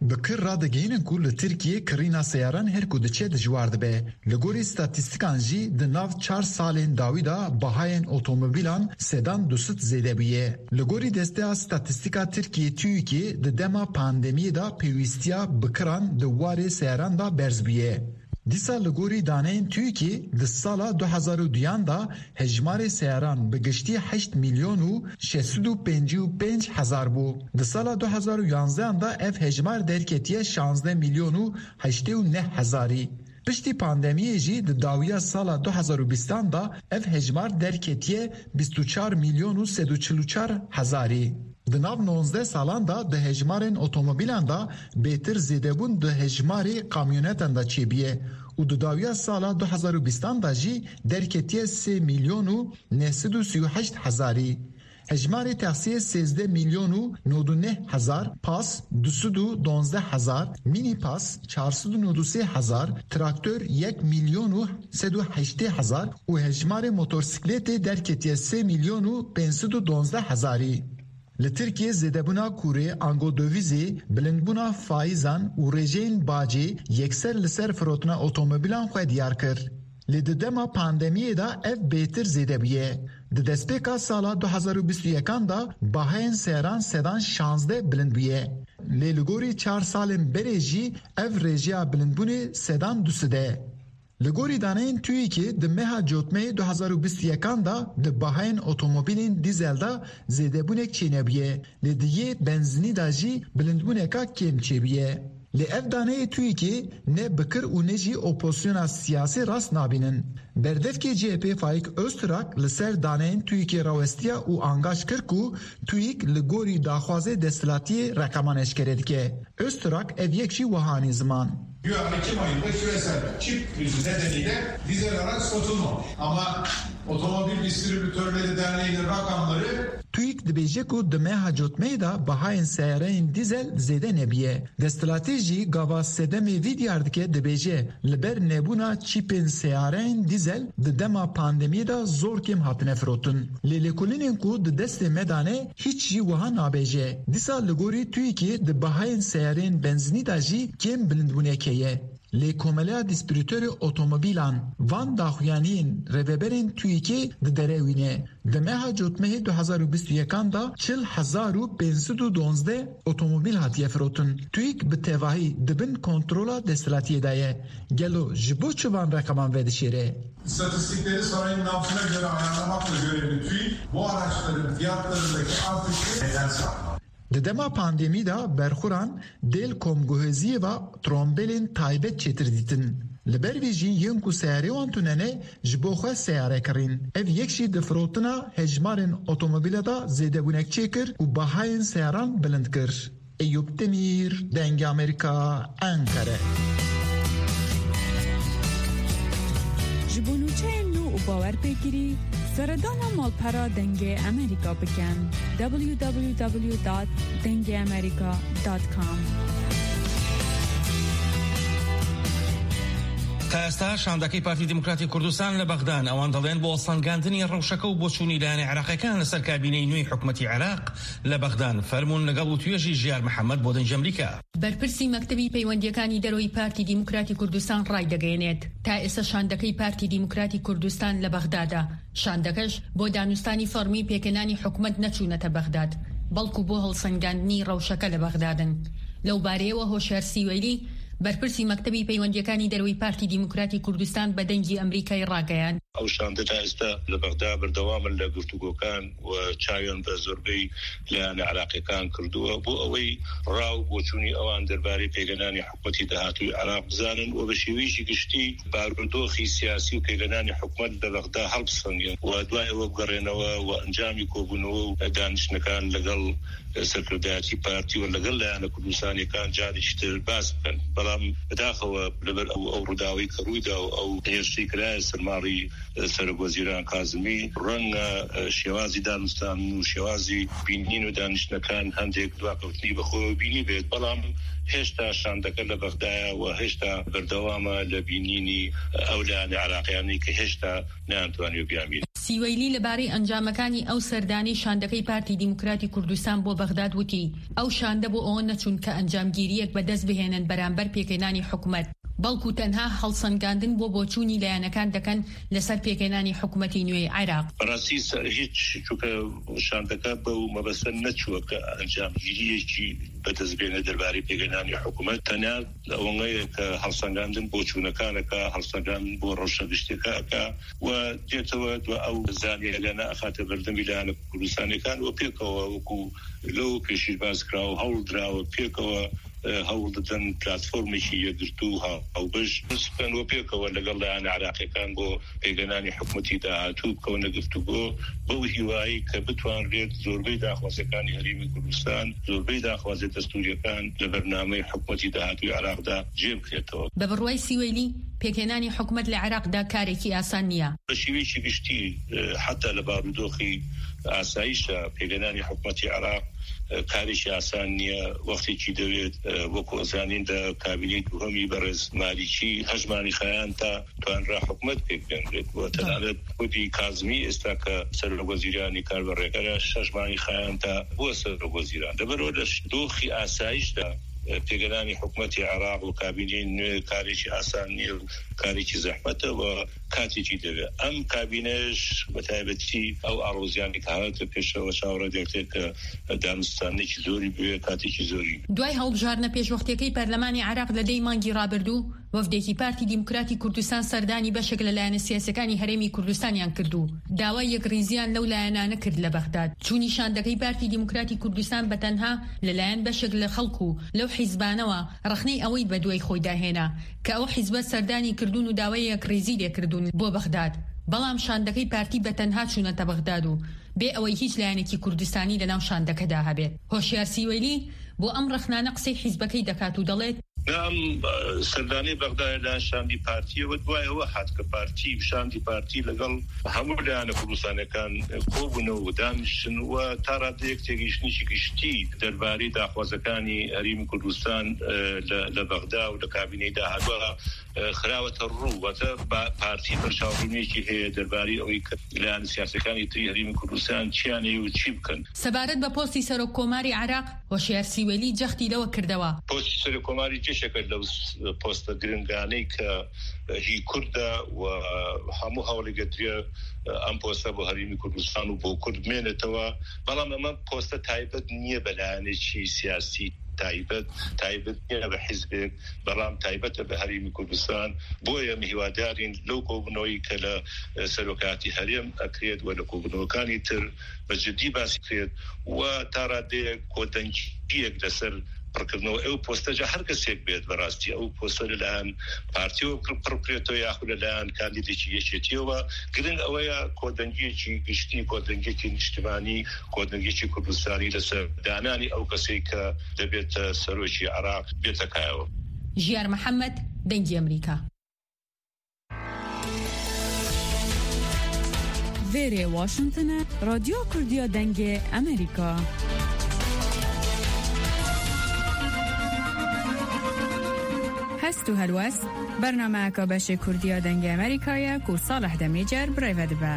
بکر را دگینن کو ل ترکیه کرینا سیاران هر کو دچه دجوار دبه لګوري ستاتستیکان جی د ناو چهار سالین داویدا بهاین اتومبیلان سدان دوست زیده بیه لګوري دسته ستاتستیکا ترکیه تویکی د دما پاندمی دا پیوستیا بکران د واره سیاران دا برز بیه دیسا لګوري دانین تویکی د سال دو هزار و دو دا هجمار سیاران به گشتی هشت میلیون و شصت و پنجاه و پنج هزار بو د سال دو هزار و یازده دا اف هجمار درکتیه شانزده میلیون و هشت و نه هزاری پشتی پاندمیه جی د داویا سال دو هزار و بیست دا اف هجمار درکتیه بیست و چهار میلیون و صد و چهل و چهار هزاری د ناو نوزده سالان دا د هجمارن اتومبیلان دا بهتر زیده بون د هجماری کامیونتان دا چیبیه و د داویا سال دو هزار و بیست دا جی درکتیه سه میلیون و نهصد و سی و هشت هزاری هجمار تخصیه سیزده میلیون و نود و نه هزار پاس دویست و دوازده هزار مینی پاس چهارصد و نود و سه هزار تراکتور یک میلیون و صد و هشتاد هزار و هجمار موتورسیکلت درکتیه سه میلیون و پانصد و دوازده هزاری لترکیه زدبونا کوره انگو دویزی بلندبونا فایزان و رژین باجی یکسر لسر فروتنا اتومبیلان خواه دیار کر. لددما پاندمیه دا اف بهتر زیده بیه. د دسپیکا سالا دو هزار و بیست و یک دا باهین سیران سدان شانزده بلند بیه. لگوری چار سالن بریجی اف رژیا بلندبونی سدان دوسده. لگوری دانین تویی که د مها جوتمه دو هزار و بیست و یک دا د باهین اتومبیلین دیزل دا زیده بونک چینه بیه. لدیه بنزینی دا جی بلندبونه که کم چی بیه. لی اف دانه تویی که نه بکر و نه جی اپوزیسیون سیاسی راست نابینن. بردف که جی پی فایک استراک لسر دانه تویی که راوستیا و انگاش کرکو تویی که لگوری داخوازه دستلاتی رقمانش کرد که استراک ev yekşi vahani zaman. Güya Ekim ayında küresel çip krizi nedeniyle dizel araç satılmamış. Ama Otomobil Distribütörleri Derneği'nin rakamları تویک دبیجه کو دمه حجوتمه دا بهاین سیارین دیزل زیده نبیه. دستراتیجی گاوا سدمی ویدیارد که دبیجه لبر نبونا چیپن سیارین دیزل د دما پاندمی دا زور کم هاتنه فروتن. لیلیکولینین کو د دست مدانه هیچ جی وها نابیجه. دیسا لگوری تویکی د بهاین سیارین بنزینی دا جی کم بلندبونه که لی کوملیا دیسپریتور اتومبیلان وان داخویانین رببرین تویکی د دروینه دمه جوتمه دو هزار و بیست و یک دا چل هزار و پانصد و دوازده اتومبیل هاتیه فروتن تویک به تواهی دبن کنترولا دستلاتی دایه گلو جبو چوان رقمان ودشیره İstatistikleri sarayın nabzına göre ayarlamakla görevli TÜİK bu araçların fiyatlarındaki artışı neden sağlar? د دما پاندمی دا برخوران دل کومگوهزی و ترومبلین تایبت چتر دیتن. لبر ویجی ینکو سیاره وانتوننه جبوخه سیاره کرین. اف یکشی دفروتنا هجمارن اتومبیل دا زیده بونک چکر و باهاین سیاران بلند کر. ایوب تمیر دنگ امریکا انکره. جبونوچه نو و باور بگیری سردان مالپرا دنگ امریکا بکن دبلیو دبلیو دبلیو دات دنگ امریکا دات کام. تا شاندەکەی پارتی دموکراتی کوردستان لە بەغدان ئەوان دەڵێن بۆ سەنگاندنی ڕەوشەکە و بۆچوونی لایەنە عێراقیەکان لەسەر کابینەی نوێی حکومەتی عێراق لە بەغدان فەرموون لەگەڵ و توێژی ژیار محەممەد بۆ دەنج ئەمریکا. بەرپرسی مەکتەبی پەیوەندیەکانی دەرەوەی پارتی دیموکراتی کوردستان ڕای دەگەیەنێت تا ئێستا شاندەکەی پارتی دیموکراتی کوردستان لە بەغدادا شاندەکەش بۆ دانوستانی فەرمی پێکەنانی حکومەت نەچوونەتە بەغداد بەڵکو بۆ هەڵسەنگاندنی ڕەوشەکە لە بەغدادن. لەو بارەیەوە هۆشیار سیوەیلی بەرپرسی مەکتەبی پەیوەندیەکانی دەرەوەی پارتی دیموکراتی کوردستان بە دەنگی ئەمریکای ڕاگەیاند ئەو شاندە تا ئێستا لە بەغدا بەردەوامن لە گفتوگۆکان و چاویان بە زۆربەی لایەنە عێراقیەکان کردووە بۆ ئەوەی ڕاو بۆچوونی ئەوان دەربارەی پێگەنانی حکومەتی داهاتووی عێراق بزانن و بە شێوەیەکی گشتی بارودۆخی سیاسی و پێگەنانی حکومەت لە بەغدا هەڵبسەنگێن و دوای ئەوە بگەڕێنەوە و ئەنجامی کۆبوونەوە و دانیشتنەکان لەگەڵ سەرکردایەتی پارتی و لەگەڵ لایەنە کوردستانیەکان جارێکتر باس بکەن. بەڵام بەداخەوە لەبەر ئەو ڕووداوی کە ڕوویدا و ئەو هێرشی کرایە سەرماڕی سەرۆکوەزیران کازمی ڕەنگە شێوازی دانوستان و شێوازی بینین و دانیشتنەکان هەندێک دواکەوتنی بەخۆوە بینی بێت. بەڵام هێشتا شاندەکە لە بەغدایە و هێشتا بەردەوامە لە بینینی ئەو لایەنە عێراقیانی کە هێشتا نەیانتوانی بیان بینن. سیوەیلی لەبارەی ئەنجامەکانی ئەو سەردانی شاندەکەی پارتی دیموکراتی کوردستان بۆ بەغداد وتی ئەو شاندە بۆ ئەوە نەچوون کە ئەنجامگیریەک بەدەست بهێنن بەرامبەر پێکهێنانی حکوومەت، بەڵکو تەنها هەڵسەنگاندن بۆ بۆچوونی لایەنەکان دەکەن لەسەر پێکهێنانی حکوومەتی نوێی عێراق. بەڕاستی هیچ چونکە شاندەکە بەو مەبەستە نەچووە کە ئەنجامگیریەکی بەدەست بێنە دەربارەی پێکهێنانی حکوومەت، تەنیا ئەوەیە کە هەڵسەنگاندن بۆ چوونەکانەکە، هەڵسەنگاندن بۆ ڕۆژنەگەشتەکە و دێتەوە دووە ئەو زانیە لەنە ئەخاتە بەردەمی لایەنە کوردستانیەکان و پێکەوە وەکو لەو پێشی باز کراوە هەوڵدراوە پێکەوە هەوڵ دەدەن پلاتفۆرمێکی یەکگرتو هاوبەش بسپێنەوە پێکەوە لەگەڵ لایەنە عێراقیەکان بۆ پێگەنانی حکوومەتی داهاتوو بکەونە گفتوگۆ بەو هیوایی کە بتوانرێت زۆربەی داخوازەکانی هەرێمی کوردستان، زۆربەی داخوازە دەستوریەکان لە بەرنامەی حکوومەتی داهاتووی عێراقدا جێبکرێتەوە. بە بڕوای سیوەیلی پێکهێنانی حکوومەت لە عێراقدا کارێکی ئاسان نییە. بە شێوەیەکی گشتی حتا لە بارودۆخی ئاسایشە پێگەنانی حکوومەتی عێراق کارێکی ئاسان نییە. وەختێکی دەوێت وەکو ئەزانین لە کابینەی دووهەمی بەڕێز مالیکی هەژمانی خەیان تا توانرا حکوومەت پێکهێنرێت بۆ تەنانەت خودی کازمی ئێستا کە سەرۆکوەزیرانی کاربەڕێکەرە هەژمانی خەیان تا بۆ سەرۆکوەزیران. لەبەرەوە لە دۆخی ئاسایشدا پێگەنانی حکوومەتی عێراق و کابینەی نوێ کارێکی ئاسان نییە و کارێکی زەحمەتە و کاتێکی دەوێت. ئەم کابینەش بەتایبەتی ئەو ئاڕۆزیانی کە هاتە پێشەوە چاوەڕێ دەکرێت کە دانوستانێکی زۆری بوێ کاتێکی زۆری. دوای هەڵبژاردنە پێشوەختیەکەی پەرلەمانی عێراق لە دەی مانگی ڕابردوو، وەفدێکی پارتی دیموکراتی کوردستان سەردانی بەشێک لە لایەنە سیاسەکانی هەرێمی کوردستانیان کردو. داوای یەکڕیزیان لەو لایەنانە کرد لە بەغداد. چوونی شاندەکەی پارتی دیموکراتی کوردستان بەتەنها لەلایەن بەشێک لە خەڵکو لەو حیزبانەوە ڕخنەی ئەوەی بە دوای خۆی داهێنا کە ئەو حیزبە سەردانی کردوون و داوای یەکڕیزی لێکردوون بۆ بەغداد. بەڵام شاندەکەی پارتی بەتەنها چوونەتە بەغداد و بێ ئەوەی هیچ لایەنێکی کوردستانی لەناو شاندەکەدا هەبێت. هۆشیار سیوەیلی بۆ ئەم ڕخنانە قسەی حیزبەکەی دەکات و دەڵێت نام سەردانی بەغداد لە شاندی پارتیەوە دوایەوە هات کە پارتی شاندی پارتی لەگەڵ هەموو لایەنە کوردستانەکان کۆبوونەوە و دانیشتن و تا ڕادەیەک تێگەیشتنیشی گشتی دەربارەی داخوازەکانی هەرێمی کوردستان لە بەغدا و لە کابینەی داهاتووە خراوەتە ڕوو واتە پارتی بەرچاوبوونێکی هەیە دەربارەی ئەوەی کە لایەنە سیاسەکانی تری هەرێمی کوردستان چیانێ و چی بکەن. سەبارەت بە پۆستی سەرۆک کۆماری عێراق هۆشیار سیوەیلی جەختی لەوە کردەوە. پۆستی سەرۆک کۆماری شکل لەو پۆستە گرنگانەی کە هی کوردە و هەموو هەوڵێگەتریە ئەم پۆستە بۆ هەرێمی کوردستان و بۆ کورد بمێنێتەوە، بەڵام ئەمە پۆستە تایبەت نییە بە لایەنێکی سیاسی تایبەت تایبەت نییە بە حیزبێک، بەڵام تایبەتە بە هەرێمی کوردستان. بۆیە میهوادارین لەو کۆبوونەوەی کە لە سەرۆکاتی هەرێم ئەکرێت و لە کۆبوونەوەکانی تر بە جددی باسی کرێت و تا ڕادەیەک کۆدەنگیەک لەسەر پڕکردنەوە ئەو پۆستەجا هەر کەسێک بێت بەڕاستی ئەو پۆستە لەلایەن پارتیەوە پڕکرێتەوە یاخود لەلایەن کاندیدێکی یەکێتیەوە. گرنگ ئەوەیە کۆدەنگیەکی گشتی، کۆدەنگێکی نیشتیمانی، کۆدەنگێکی کوردستانی لەسەر دانانی ئەو کەسێک کە دەبێتە سەرۆکی عێراق بێتە کایەوە. ژیار محەممەد، دەنگی ئەمریکا. وێرێ واشنگتنە، رادیۆ کوردیە دەنگێ ئەمریکا. هەست و هەلوەست بەرنامەکە بەشی کوردیە دەنگی ئەمریکایە و ساڵح دەمیجەر برایڤەت بە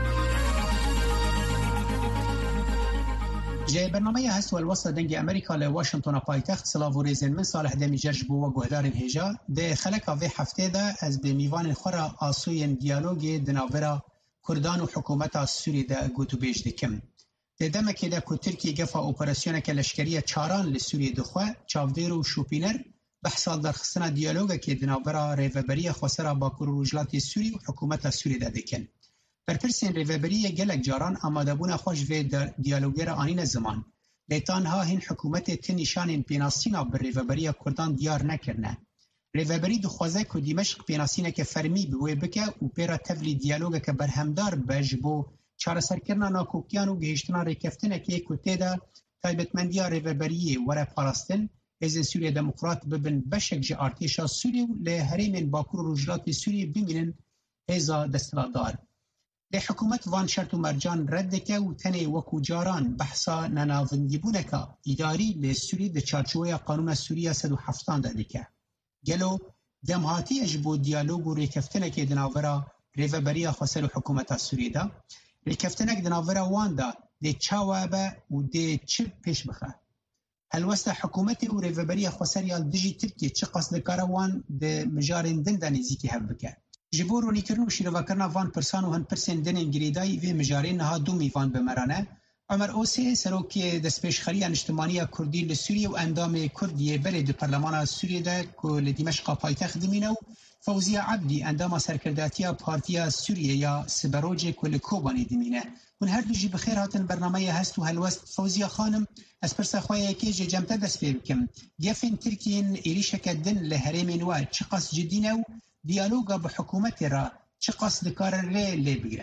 جای برنامه هست و الوسط دنگ امریکا ل واشنگتن پایتخت سلاو و ریزن من صالح دمیجرش بو و گهدارن هجا ده خلق و هفته ده از به میوان خورا آسوی دیالوگ دناورا کردان و حکومت سوری ده گوتو بیش دکم ده دمکه ده که ترکی گفا اپراسیون که لشکریه چاران لسوری دخواه چاودیر و شوپینر بحثال در خصنا دیالوگا که دناورا ریوبری خسرا با کروجلات سوری و حکومت سوری ده دکن برپرسین ریوبری گلک جاران آماده بون خوش و دیالوگر آنین زمان لیتان ها هین حکومت تنشان پیناسینا بر ریوبری کردان دیار نکرنه. ریوبری دخوازه که دیمشق پیناسینه که فرمی بوی بکه و پیرا تفلی دیالوگا که برهمدار بجبو چار سرکرنا ناکوکیان و گهشتنا ریکفتنه که کتی ده تایبتمندی ریوبری وره پاراستن از سوریه دموکرات ببن بشک جه ارتشا سوریه و لحریم باکور روجلات سوریه بمینن ازا دستلادار. لی حکومت وان شرط و مرجان رد که و تنه وکو جاران بحثا نناوندی بونه که اداری لی سوریه ده چارچوه قانون سوریه صد و هفتاد ده که. گلو دمهاتی اجبو دیالوگ و ریکفتنه که دناورا ریوبریا خسر حکومت سوریه دا لکفتنک دناورا واندا دی چاوابه و دی چی پیش بخه هلوسته حکومت او ریوبریا خسر یال دجی ترکیه چه قصد کاروان دی مجارین دن دنیزی که هف بکه جبور و نیکرن و شیروا کرنا وان پرسان و هن پرسن دن گریدای وی مجارین نها دو میوان بمرانه عمر اوسی سروکی دسپیش خری اجتماعی کردی لسوریه و اندام کردیه بله د پارلمان سوریه ده که لدمشق پایتخت دمینه و فوزیه عبدی اندام سرکرداتیا پارتیا سوریه یا سبروج کل کوبانی دمینه من هر دوجی بخیر هاتن برنامه هست و هلوست فوزیه خانم از پرسه خواهی که جمعه دست بکم گفن ترکین ایریش کدن لحرم نوار چه قصد جدینه و دیالوگا با حکومت را چه قصد کار ری لی بگیره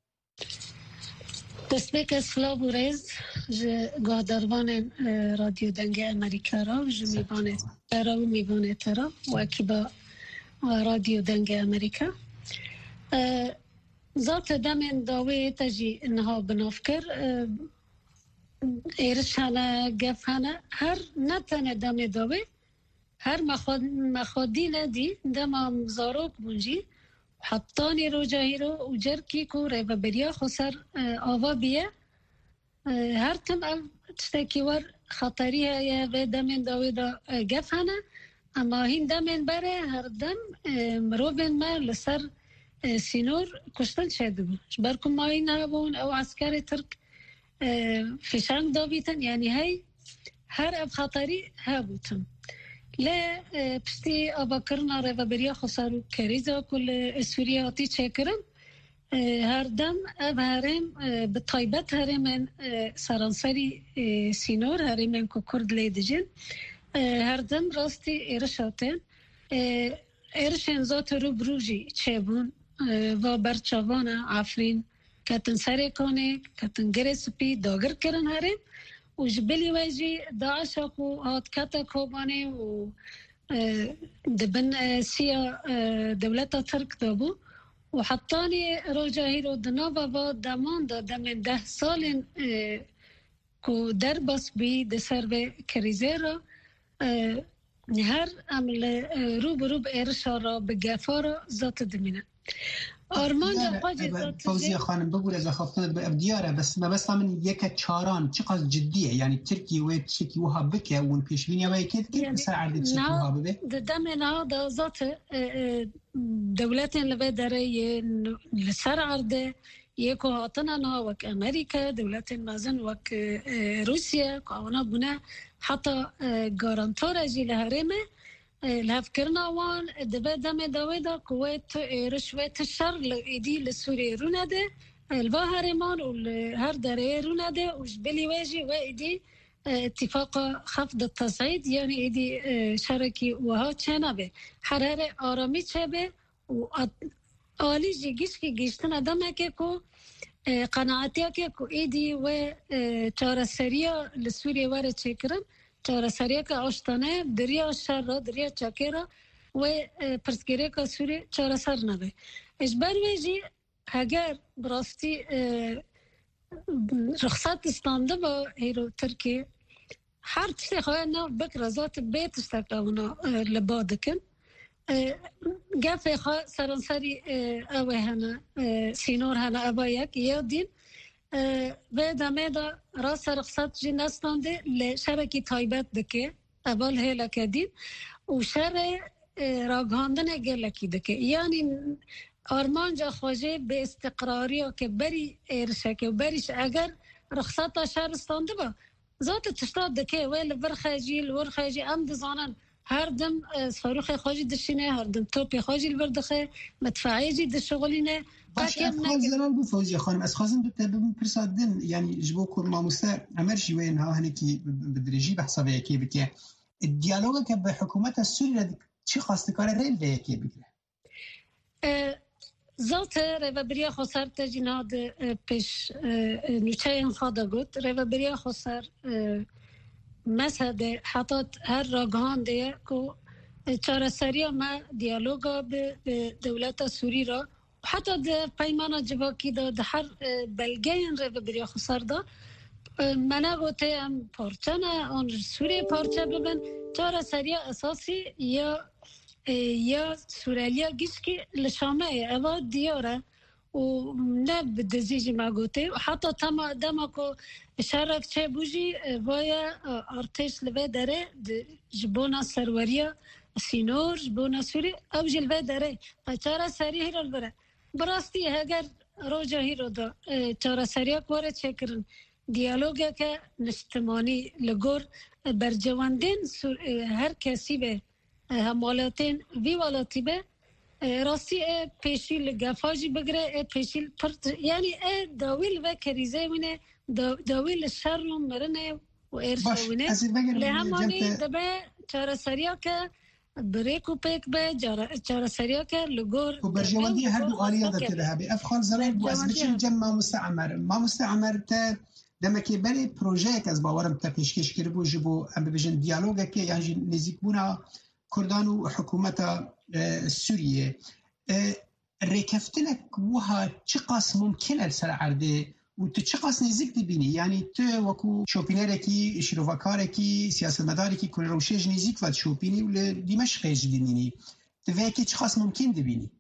دستبک اسلام و ریز گادروان رادیو دنگ امریکا را و میبانه ترا و میبانه ترا و اکی با رادیو دنگ امریکا ذات دمین داوی تجی انها بنافکر ایرش هنه گف هنه هر نتنه دم داوی هر مخادین دی دم زاروک بونجی حطانی رو جایی رو و جرکی کو ریو بریا خسر آوا بیه هر تم ال تشتکی ور خطری های و دمین داوی دا گف هنه اما هین دمین بره هر دم مروبین ما لسر سینور کشتن شده بود برکم مایی نبون او عسکر ترک فشنگ داویتن یعنی هی هر اب خطری ها بودن لا بستي أبكرنا ريفا بريا خسارو كاريزا كل سوريا تي تشكرن هردم أب هرم بطيبت هرمن سرانسري سينور هرمن كورد ليدجن هردم راستي إرشاتن إرشن ذات رو بروجي تشابون و برچاوانا عفرين كتن سري كوني كتن گرسپي داگر کرن هرم و جبلی وجی داعش کو هات کتا کوبانی و دبن سیا دولت ترک دابو و حطانی روجاهی رو دنابا با دمان دا دمین ده سال کو در بس بی دسر به کریزه را هر عمل رو بروب ارشا را بگفا را ذات دمینه آرمان فوزیه خانم بقول إذا خفتنا بأبديارة بس ما بس من يك شاران شقص جدية يعني تركي وتشكي وها بك ونبيش بيني وياك كيف مساعدة تشكي وها بك دمنا هذا ذات دولتين لبدري لسر عرض يكو هاتنا وك أمريكا دولتين مازن وك روسيا كأونا بنا حتى جارانتورا جي لهرمه الهفكرنا وان دبا دم داويدا كويت رشوة الشر لإيدي لسوريا رونده الباهرمان والهر داري رونده وجبلي واجي وإيدي اتفاق خفض التصعيد يعني إيدي شركي وها تشانبه حرارة آرامی چبه و آلی جيگيش كي گيشتن ادامه که کو قناعتيا که کو إيدي و چارسريا لسوريا وارد چكرن چهار سریه که آشتانه دریا شهر را دریا چاکیرا و پرسگیره که سوری چهار سر نبه اجبر ویجی اگر براستی رخصت استانده با هیرو ترکی هر چیزی خواهی نو بکر ذات بیت استکراونا لبادکن گفه خواه سرانسری اوه هنه سینور هنه اوه یک یادین و دمه دا راست رخصت جی نستانده لشرکی تایبت دکه اول هیلا کدین و شر راگاندن گلکی دکه یعنی آرمان جا خواجه به استقراری که بری ارشکه و بریش اگر رخصت شهر استانده با ذات تشتاد دکه ویل برخجی لورخجی ام دزانن هر دم صاروخ خواجی دشینه هر دم توپی خواجی البردخه مدفعی جی دشغلینه باشه افخاز زنان بو فوزی خانم از خازم دوتا ببین پرسادن یعنی جبو کور ماموسا امرشی وین ها هنکی بدرجی بحثا به یکی بکه دیالوگا که به حکومت السوری چی خواستکار ریل به یکی بگیره ذات ریوبریا خسر تجیناد پیش نوچه انخواده گود ریوبریا خسر مسده حتی هر راگان ده که چاره سری ما دیالوگا به دولت سوری را حتی ده پیمان جواکی ده ده هر بلگه این ریوبریا خسر ده منه گوته هم پارچه نه آن سوری پارچه ببین چاره سری اساسی یا یا سورالیا گیسکی لشامه اوا دیاره و نه بدزیج ما گوته حتی تما دما کو شارک چه بوجی ویا ارتش لوی داره جبونا سروریا سینور جبونا سوری او جلوی داره چارا سری هیرال بره براستی اگر روجا هیرو دا چارا سریا کوره چکرن دیالوگه که نشتمانی لگور برجواندین هر کسی به همالاتین وی والاتی به راستی پیشی لگفاجی بگره پیشی پرت یعنی داویل و کریزه منه داویل شر مرنه و ارشونه لهمانی دبه چاره سریا که بریکو پیک به چاره سریا که لگور و برجواندی هر دو آلیا داته ده به افغان زران بو از بچین جمع ما مستعمر ما مستعمر تا دمکی بری پروژه از باورم تا پیشکش کرده بو جبو ام ببجن دیالوگه که یعنی نزیک بونا کردان و حکومت سوریه ریکفتنک وها چه قاس ممکنه لسر عرده و تو چه قاس نزیک دبینی یعنی تو وکو شوپینرکی شروفکارکی سیاست مدارکی کل روشش نزیک ود شوپینی و دمشق جدینی تو وکی چه قاس ممکن دبینی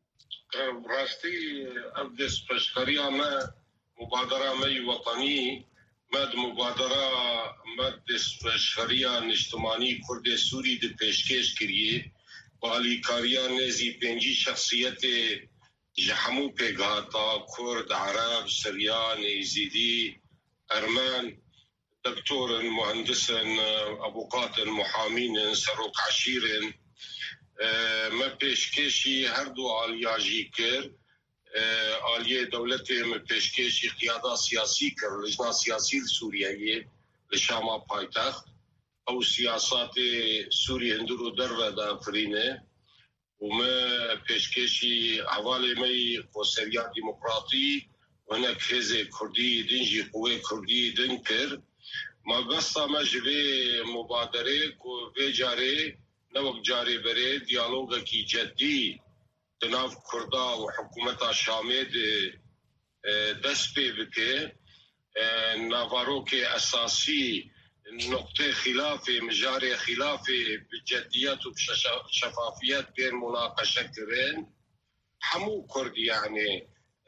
راستی ابدس پشکریا ما مبادره می وطنی مد مبادره مد پشکریا نشتمانی کرد سوری ده پیشکش کریه بالی کاریان نزی پنجی شخصیت جحمو پیگاتا کرد عرب سریان یزیدی ارمان دکتور مهندس ابوقات محامین سروک عشیر ما پیشکشی هر دو آلیاجی کر آلیه دولت ما پیشکشی قیاده سیاسی کر لجنه سیاسی سوریه لشاما پایتخت او سیاسات سوری هندرو در و دا فرینه و ما پیشکشی حوالی می قوسریا ديمقراطي وانا كريزي كردي دنجي قوة كردي دنكر ما قصة ما جري مبادرة كو في جاري نوك جاري بري ديالوغا كي جدي تناف كردا وحكومتا شامد دست بي بكي نافاروكي أساسي نقطة خلافة مجاري خلافة بجديات وبشفافيات بين مناقشة كرين حمو كرد يعني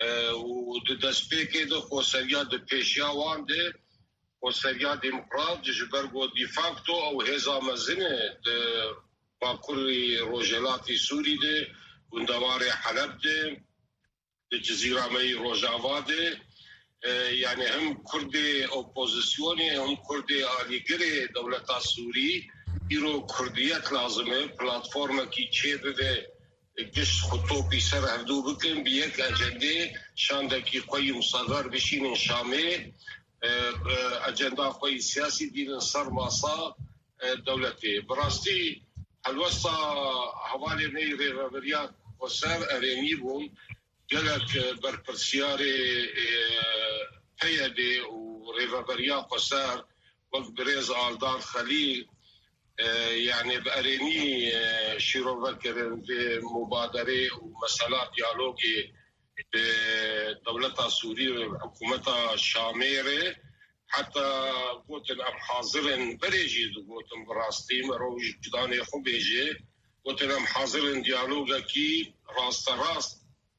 وددسبي كده خوصريا ده بيشيا وانده خوصريا ديمقراط جبرغو دي فاكتو او هزا مزنه ده باكوري روجلاتي سوري ده وندواري حلب ده ده جزيرة مي روجاوا ده يعني هم كردي اوبوزيسيوني هم كردي آليگري دولتا سوري ايرو كرديات لازمه پلاتفورما كي چه بده گشت خطوبی سر هردو بکن بیک اجنده شاندکی قوی مصدر بشین شامه اجنده قوی سیاسی دین سر ماسا دولتی براستی الوسطى حوالی نی ریوریات و سر ارینی بون گلک برپرسیاری پیاده و ریوریات و سر وقت بریز آلدار خلیل يعني بأريني شيرو فكر بمبادرة ومسألة ديالوجي بدولة سوريا وحكومتها الشاميرة حتى قلتن أم حاضرن بريجي قلتن براستي مروج جداني خبيجي قلتن أم حاضرن ديالوجا كي راست راست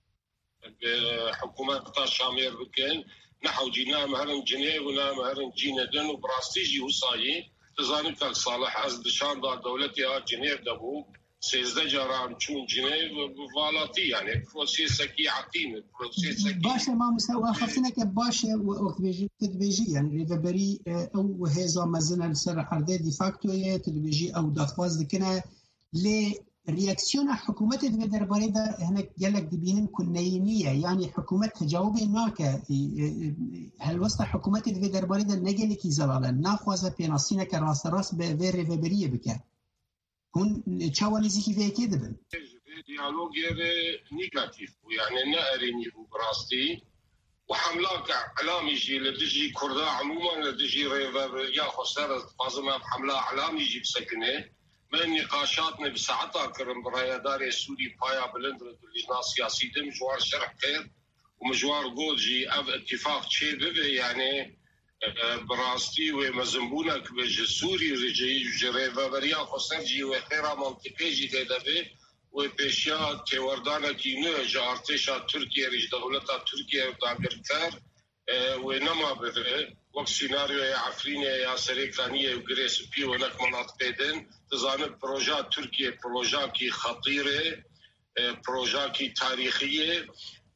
بحكومتها الشامير بكن نحو جينا مهرن جنيه ونا مهرن جينا دن وبراستي جي وصايي تزاني كاك صالح از دشان دا دولتي ها جنيف دبو سيزده جاران چون جنيف بفالاتي يعني بروسيسا كي عقيمة بروسيسا كي باشا ما مستوى خفتنك باشا وقت بيجي تدبيجي يعني ريفابري او هيزا مزنة لسر عرده دي فاكتو تدبيجي او دخواز دكنا لي رياكسيون حكومة في درباري دا هناك جالك دبينم كنينية يعني حكومة تجاوبي ماكا هل وسط حكومة في درباري دا نجل كي زلالا ناخوازا بيناصينا كراس راس بفير ريفابرية بكا هون تشاواني زيكي فيه كده بن ديالوج نيجاتيف يعني نقريني براستي وحملاك اعلام يجي لدجي كردا عموما لدجي ريفابرية خسارة فازمة حملة اعلام يجي بسكنه من نقاشاتنا بساعتها كرم برايداري السوري بايا بلندرة اللجنة السياسية مجوار شرح خير ومجوار قولجي اف اتفاق شيء ببه يعني براستي ومزنبونك بجي سوري رجي جريفا بريا خسر جي وخيرا منطقي جي تدبه و پیشیا تیوردانا کی نه جارتشا ترکیه رج دولتا ترکیه داگر کر و نما بده وقت سيناريو عفرينه يا سريكانيه وغريس بي ونك مناطق دين تزامن بروجا تركيا بروجا كي خطيره بروجا كي تاريخيه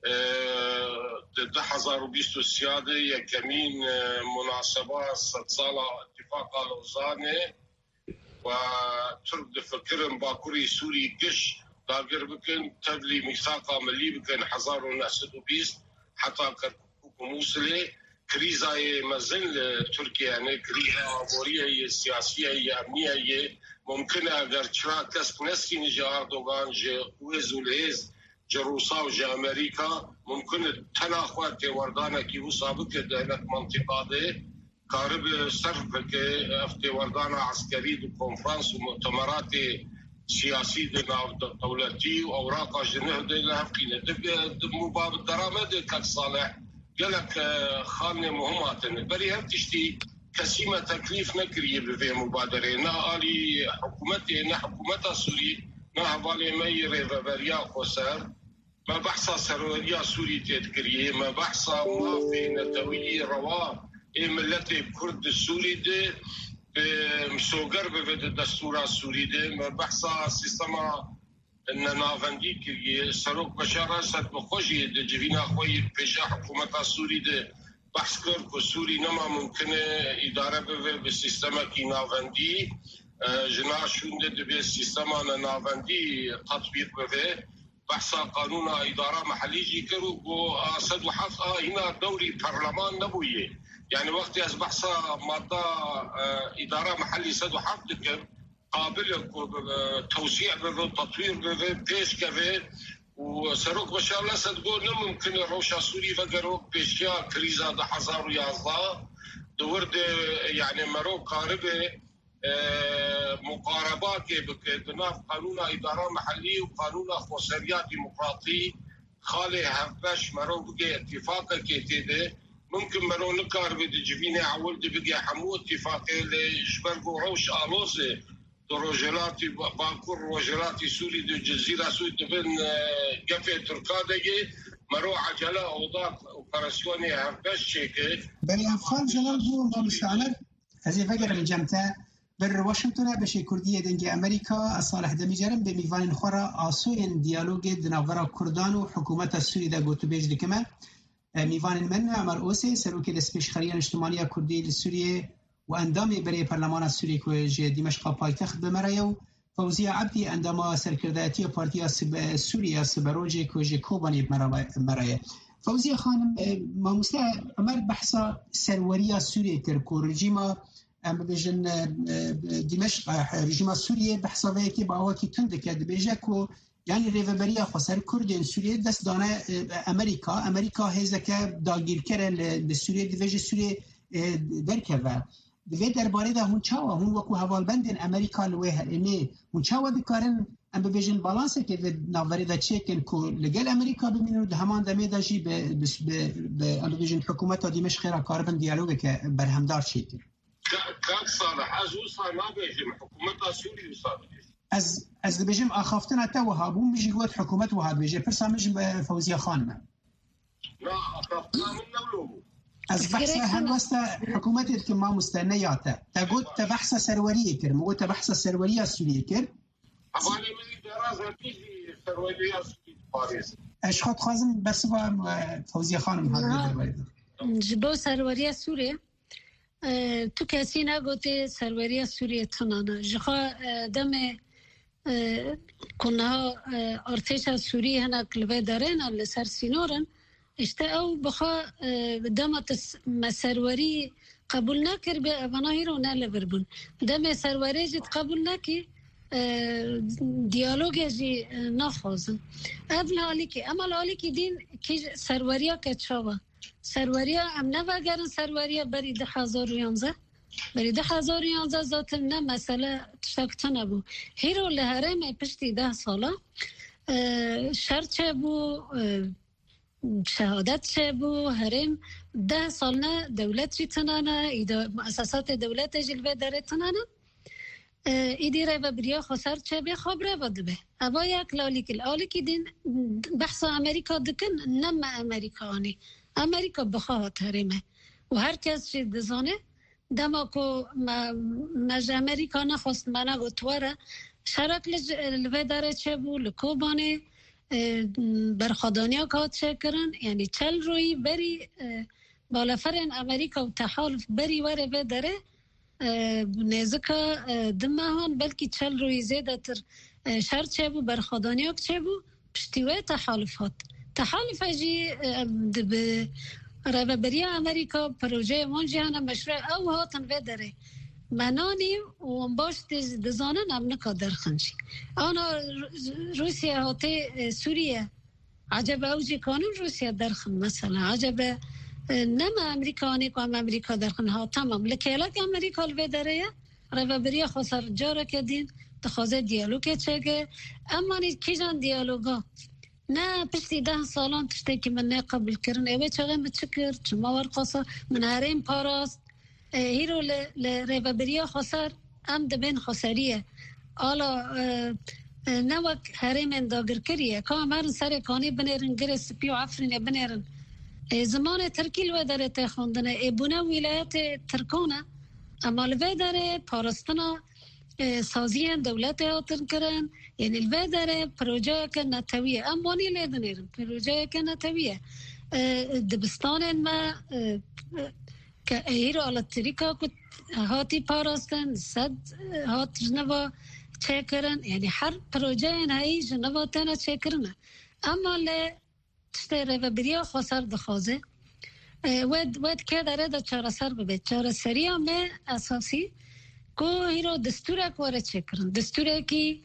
ده ألفين وبيست السياده يكمين مناسبه صاله اتفاق لوزانه وترك فكرم باكوري سوري قش داغر بكن تبلي ميثاق ملي بكن ألف وتسعمية وبيست حتى موصله كريزة مازال تركيا يعني كريزة عبورية سياسية أمنية ممكن أجر ترى كاس نسكين جا أردوغان جا ويزوليز جا روسا وجا أمريكا ممكن تناخوات وردانا كي وصابك دهنك منطقة ده قارب صرف كأفتي وردانا عسكري دو كونفرانس ومؤتمرات سياسي دنا دولتي وأوراق جنه ده لهفقين ده مباب الدرامة ده كاك صالح قالك خانة مهماتن بري هم تشتي كسيمة تكليف نكري بفي مبادرة نا آلي حكومتي نا حكومتا سوري نا هفالي ميري وبريا خسر ما بحثا سروريا سوري تذكريه ما بحثا ما في نتويلي روا اي ملتي كرد السوري دي مسوقر بفيد الدستورة السوري دي ما بحثا سيستما ان نافندی که سروک بشار است بخوشی د جوینا خوی پیش حکومت سوری ده بحث کرد که سوری نما ممکنه اداره به به سیستم کی نافندی جناشون ده به سیستم نافندی تطبیق به بحث قانون اداره محلی جی کرو و صد و هفت اینا دوری پارلمان نبویه یعنی وقتی از بحث ماده اداره محلی صد و هفت که قابل توسيع بالتطوير بيش كذا وسروك بشار الأسد تقول ممكن الروشة سوري فقروك بيشيا كريزة ده حزار ويازا دورد يعني مروك قاربة مقاربات بكدناف قانون إدارة محلي وقانون خسريات ديمقراطي خالي هفبش مروك بقى اتفاقه كتيده ممكن مرو نقاربة جبينة عولد بقى حمو اتفاقه لجبرقو روش آلوزه روجلاتي باكور روجلاتي سوري دو جزيرة سوري دبن قفة تركادجي مرو عجلة أوضاع أوبراسيوني هفبش شيكي بل أفغان جلال دو مشتعلق هذه فقر الجمتة بر واشنطن بشي كردية دنجي أمريكا الصالح دميجرم بميفان خورا آسوين ديالوغي دناورا كردان وحكومة السوري دا قوتو بيج لكما ميفان من عمر أوسي سروكي لسبيش خريان اجتماعية كردية لسوريا واندامي بري برلمان السوري كوجي دمشق پایتخت بمريو فوزية عبدي انداما سركرداتي بارتيا سوريا سبروجي كوجي كوباني بمريو فوزية خانم ما مسلا عمر بحثا سروريا سوريا كركو رجيما بجن دمشق رجيما سوريا بحثا ويكي باواكي تندك دبيجاكو يعني ريفبريا خسر كردين سوريا دست دانا امريكا امريكا هزكا داگیر كره لسوريا ديفيجي سوريا دركبه دوی درباره ده هون چاوا هون وکو حوالبندین امریکا لوی هرمی هون چاوا دکارن ام ببیجن بالانس که ده ناوری ده چیکن که لگل امریکا بمینو ده همان دمی ده جی به ام ببیجن حکومت ها دیمش خیره کاربن دیالوگه که برهمدار چیکن کاک صالح از او صالح نبیجم حکومت ها سوری صالح از از ببیجم آخافتن اتا وهابون بيجي قوت حکومت وهاب بيجي فرصة مش بفوزية خانمه لا آخافتن من نولو از بحث هنوستا حكومتي كما مستنياته تقول تبحث سروريه كر مو تبحث سروريه سوريه كر حوالي من دراسه تيجي سروريه سوريه باريس ايش خد خازم بس فوزيه خانم هذا جبو سروريه سوريه تو کسی نگوته سروريه سوريه تنانا جخا دم كنا ارتش سوري هنا كلبه دارين لسر سينورن اشتاقوا بخا دمت مسروری قبول نکر به بناهیر و نه بربون دم سروری جد قبول نکی دیالوگ جی نخوازن اول حالی که اما حالی که دین که سروریا که چاوا سروریا ام نه وگرن سروریا بری ده هزار و یانزه بری ده هزار و یانزه ذاتم نه مسئله تشکت نبو هیرو لهرم پشتی ده ساله شرط بو شهادت شه بو هرم ده سال نه دولت جی تنانه مؤسسات دولت جلوه داره تنانه ایدی رای بریا خسر چه به خبره بده به اما یک لالی کل آلی که دین بحث امریکا دکن نم امریکانی امریکا بخواه تریمه و هر کس چی دزانه دما کو مج امریکا نخواست منه گوتواره شرک لوی داره چه بو لکوبانه برخدانیا کات چه کرن یعنی چل روی بری بالافرین امریکا و تحالف بری وره به داره نزدیکا دمهان بلکی چل روی زیاده تر شر چه بو برخدانیا چه بو پشتیوه تحالفات تحالف اجی به رهبری امریکا پروژه وان جهان مشروع او هاتن و داره منانی و باش دزانن هم نکادر خنشی آنا روسیه هاته سوریه عجب اوجی کانون روسیه درخن مثلا عجب نما امریکانی که هم امریکا درخن ها تمام لکیلک امریکا الوی داره رهبری خسر جاره کدین تخوازه دیالوگه چگه اما نیز کی جان دیالوگا نه پشتی ده سالان تشتی که من نه قبل کرن اوه چگه متشکر چما ورقصا من هرین پاراست هیرو لرهبری خسر ام دبین خسریه آلا نوک هرین انداگر کریه که امرن سر کانی بنیرن گره سپی و عفرین بنیرن زمان ترکیل و داره تخوندنه ای بونه ولایت ترکانه اما الوی داره پارستنا سازی دولت هاتن کرن یعنی الوی داره پروژه که نتویه امانی لیدنیرن پروژه که نتویه دبستان ما که ایرو الکتریکا که هاتی پاراستن صد هات جنوا چه کرن یعنی هر پروژه نهایی جنوا تنه چه کرنه اما لی تشته رهبری خسر دخوازه ود ود که داره دا چاره سر ببید چاره سری هم اساسی که ایرو دستوره که وارد چه کرن دستوره که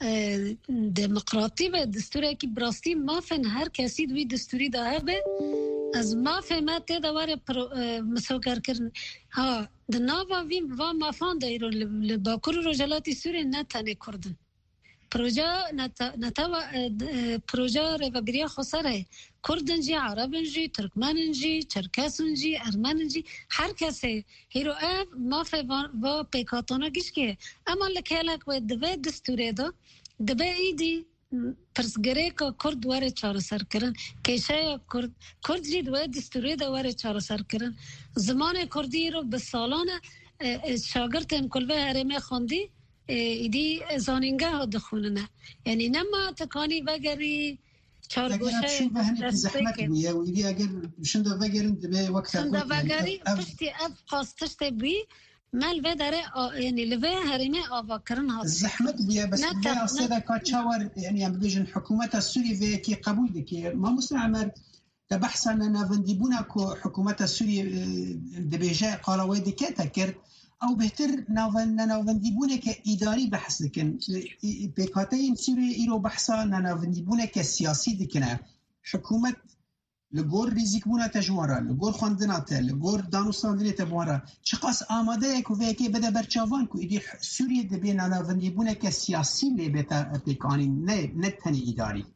دموکراتی و دستوره که براستی مافن هر کسی دوی دستوری داره به از مافه ما ته دواره مسوکر کرن ها د ناوا ویم و مافان دایرو لباکور رجلاتی سوری نتانه کردن پروژه نتا پروژه رهبری خسره کردنجی عربنجی ترکمنجی چرکسنجی ارمنجی هر کسی هیرو اف مافه و پیکاتونا گیش که اما لکهلک و دوه دستوره دا دوه ایدی پرسگره که کرد واره چاره سر کرن کشه کرد کرد جید و دستوری دا واره چاره سر کرن زمان کردی رو به سالان شاگرد کلوه هرمه خوندی ایدی زانینگه ها دخوننه یعنی نما تکانی وگری چارگوشه زحمت بویه و ایدی اگر شنده وگرن به وقت شنده وگری پشتی اف قاستشت بی مال و داره یعنی لوه هرمه آوا کرن ها زحمت بویه بس بویه اصلا که چاور یعنی هم بگیجن حکومت سوری و کی قبول دکی ما مسلم عمر تبحث عن نافندیبونا که حکومت سوری دبیجه قالوی دکی تکرد او بهتر ناون ناوندیبونه که اداری بحث دکن بکاته این سوری ایرو بحثا ناوندیبونه که سیاسی دکنه حکومت لگور ریزیک بونه تجواره لگور خواندناته لگور دانوستاندنی تبواره چقاس آماده که ویکی بده برچاوان که ایدی سوری دبی ناوندیبونه که سیاسی لی بیتا بکانی نه نه تنی اداری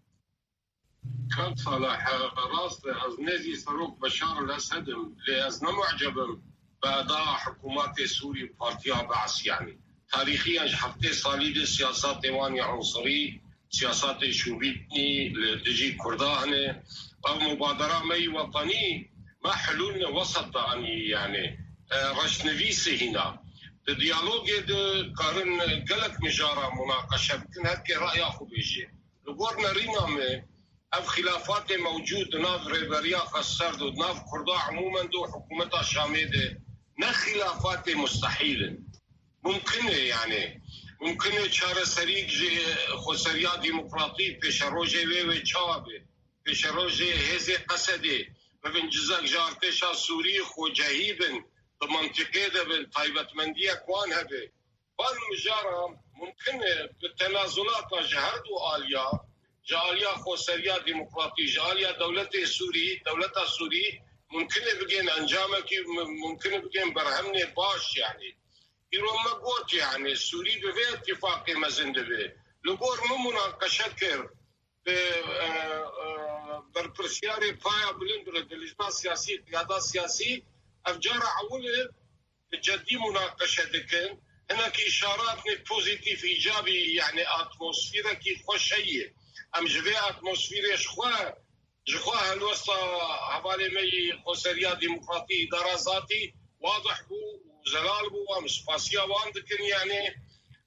كان صلاح راس از نزي صاروخ بشار الاسد لاز معجبم بأداء حكومات سوريا بارتيا بعث يعني تاريخيا حفتي صاليد سياسات ديواني عنصري سياسات شوبيتني لدجي كرداهن أو مبادرة مي وطني ما حلولنا وسط يعني يعني رشنفيسي هنا الديالوج ده قارن قلق مجارة مناقشة بكن هكي رأي أخو بيجي لقورنا رينا مي اف خلافات موجود ناف ريبريا خسرد و ناف كردا عموما دو حكومتها شامده نه خلافات مستحيل ممكن يعني ممكن چاره سريك خسريا ديمقراطي پیش روجه و و چابه پیش روجه هزي قصده ببن جزاك جارتشا سوري خو جهيبن بمنطقه ده بالطيبتمنديه كوان هبه والمجاره ممكن بالتنازلات جهرد واليا جالیا خوسریا دموکراتی جالیا دولت سوری دولت سوری ممکن بگین انجامه که ممکن بگین برهمنه باش يعني ایرو ما قوت يعني سوری به اتفاق مزنده به لگور مناقشه کرد به برپرسیاری پایا بلندر دلجنا سیاسی قیاده سیاسی افجار عوله جدی مناقشه دکن هناك إشارات بوزيتيف إيجابي يعني أتموسفيرا كي خوشية أم جبي أتموسفيرا شخوا جخوا هالوسط حوالي مي خوسريا ديمقراطي إدارة ذاتي واضح بو وزلال بو ومسفاسيا واندكن يعني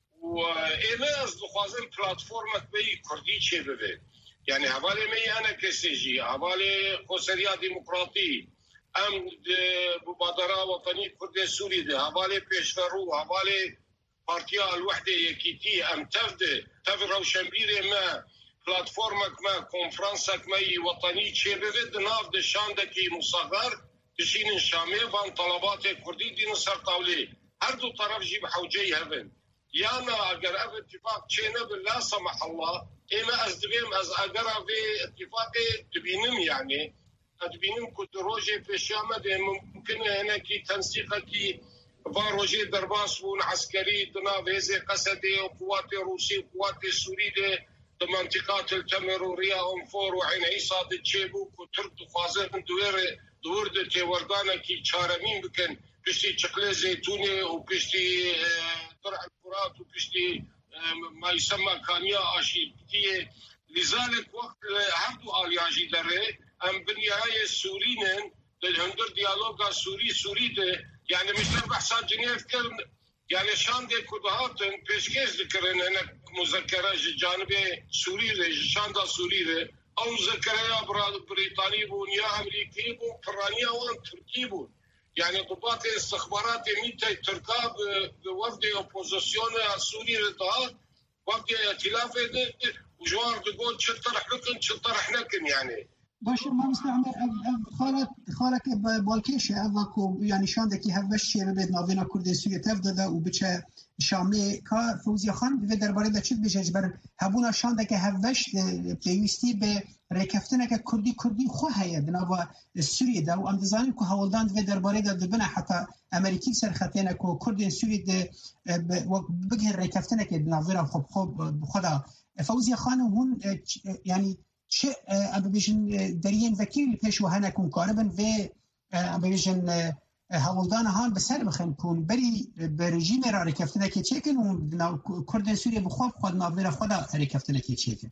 وإيما أصدو خوازن بلاتفورمة بي كردي چه ببه يعني حوالي مي أنا كسيجي حوالي خوسريا ديمقراطي ام مبادره وطنی کرد سوری ده حواله پیشورو حواله پارتیا الوحده یکیتی ام تفده تف روشنبیر ما پلاتفورمک ما کنفرانسک ما وطنی چه بید ناف ده شاندکی مصغر بشین شامل وان طلبات کردی دین سر طاوله هر دو طرف جیب حوجی هبن یانا اگر اف اتفاق چه نبه لا سمح الله ایما از دبیم از اگر اف اتفاق دبینم يعني تبينم كنت روجي في الشامة ممكن هناك تنسيق كي فاروجي درباس ون عسكري دنا فيزي قسدي وقوات روسي وقوات سورية منطقات التمرورية أنفور وعين عيسى دتشيبو كترد خوازن دوير دور دتي وردانا كي شارمين بكن بشتي شكل زيتوني وبشتي درع الفرات وبشتي ما يسمى كانيا أشيبتية لذلك وقت هردو آلياجي دره ام بالنهايه السوريين للهندر ديالوغا سوري سوري ده يعني مثل بحثات جنيف كان يعني شان دي كودهاتن بيشكيز ذكرن هناك مذكره جانبي سوري شان دا سوري او مذكره بريطاني بونيا امريكي بو فرانيا وان تركي بو يعني ضباط الاستخبارات ميتا تركاب بوفد اوبوزيسيون سوري ده وفد ائتلاف وجوار تقول شطرح لكن شطرح لكن يعني باشه ما مستعمر خالت خالك بالكيش اواكو يعني شاندكي هفش بيد ناوينا كرد سوريا تفدا و بچه شامي کا فوزي خان و درباره د چت بجبر هبونا شاندكي هفش بيوستي به رکفتنه که کردی کردی خو هيا بناوا سوريا دا و ام دزانين کو هولدان و درباره د بنا حتى امريكي سرختنه کو كرد سوريا د بغه رکفتنه که بناورا خب خب خدا فوزي خان هون يعني چه ابيجن درين وكيل پیش و هنكون قاربن و ابيجن هولدان هان بسر بخن كون بري برجيم را ركفتنا كي چيكن و كردن سوريا بخوف خود ناوير خدا ركفتنا كي چيكن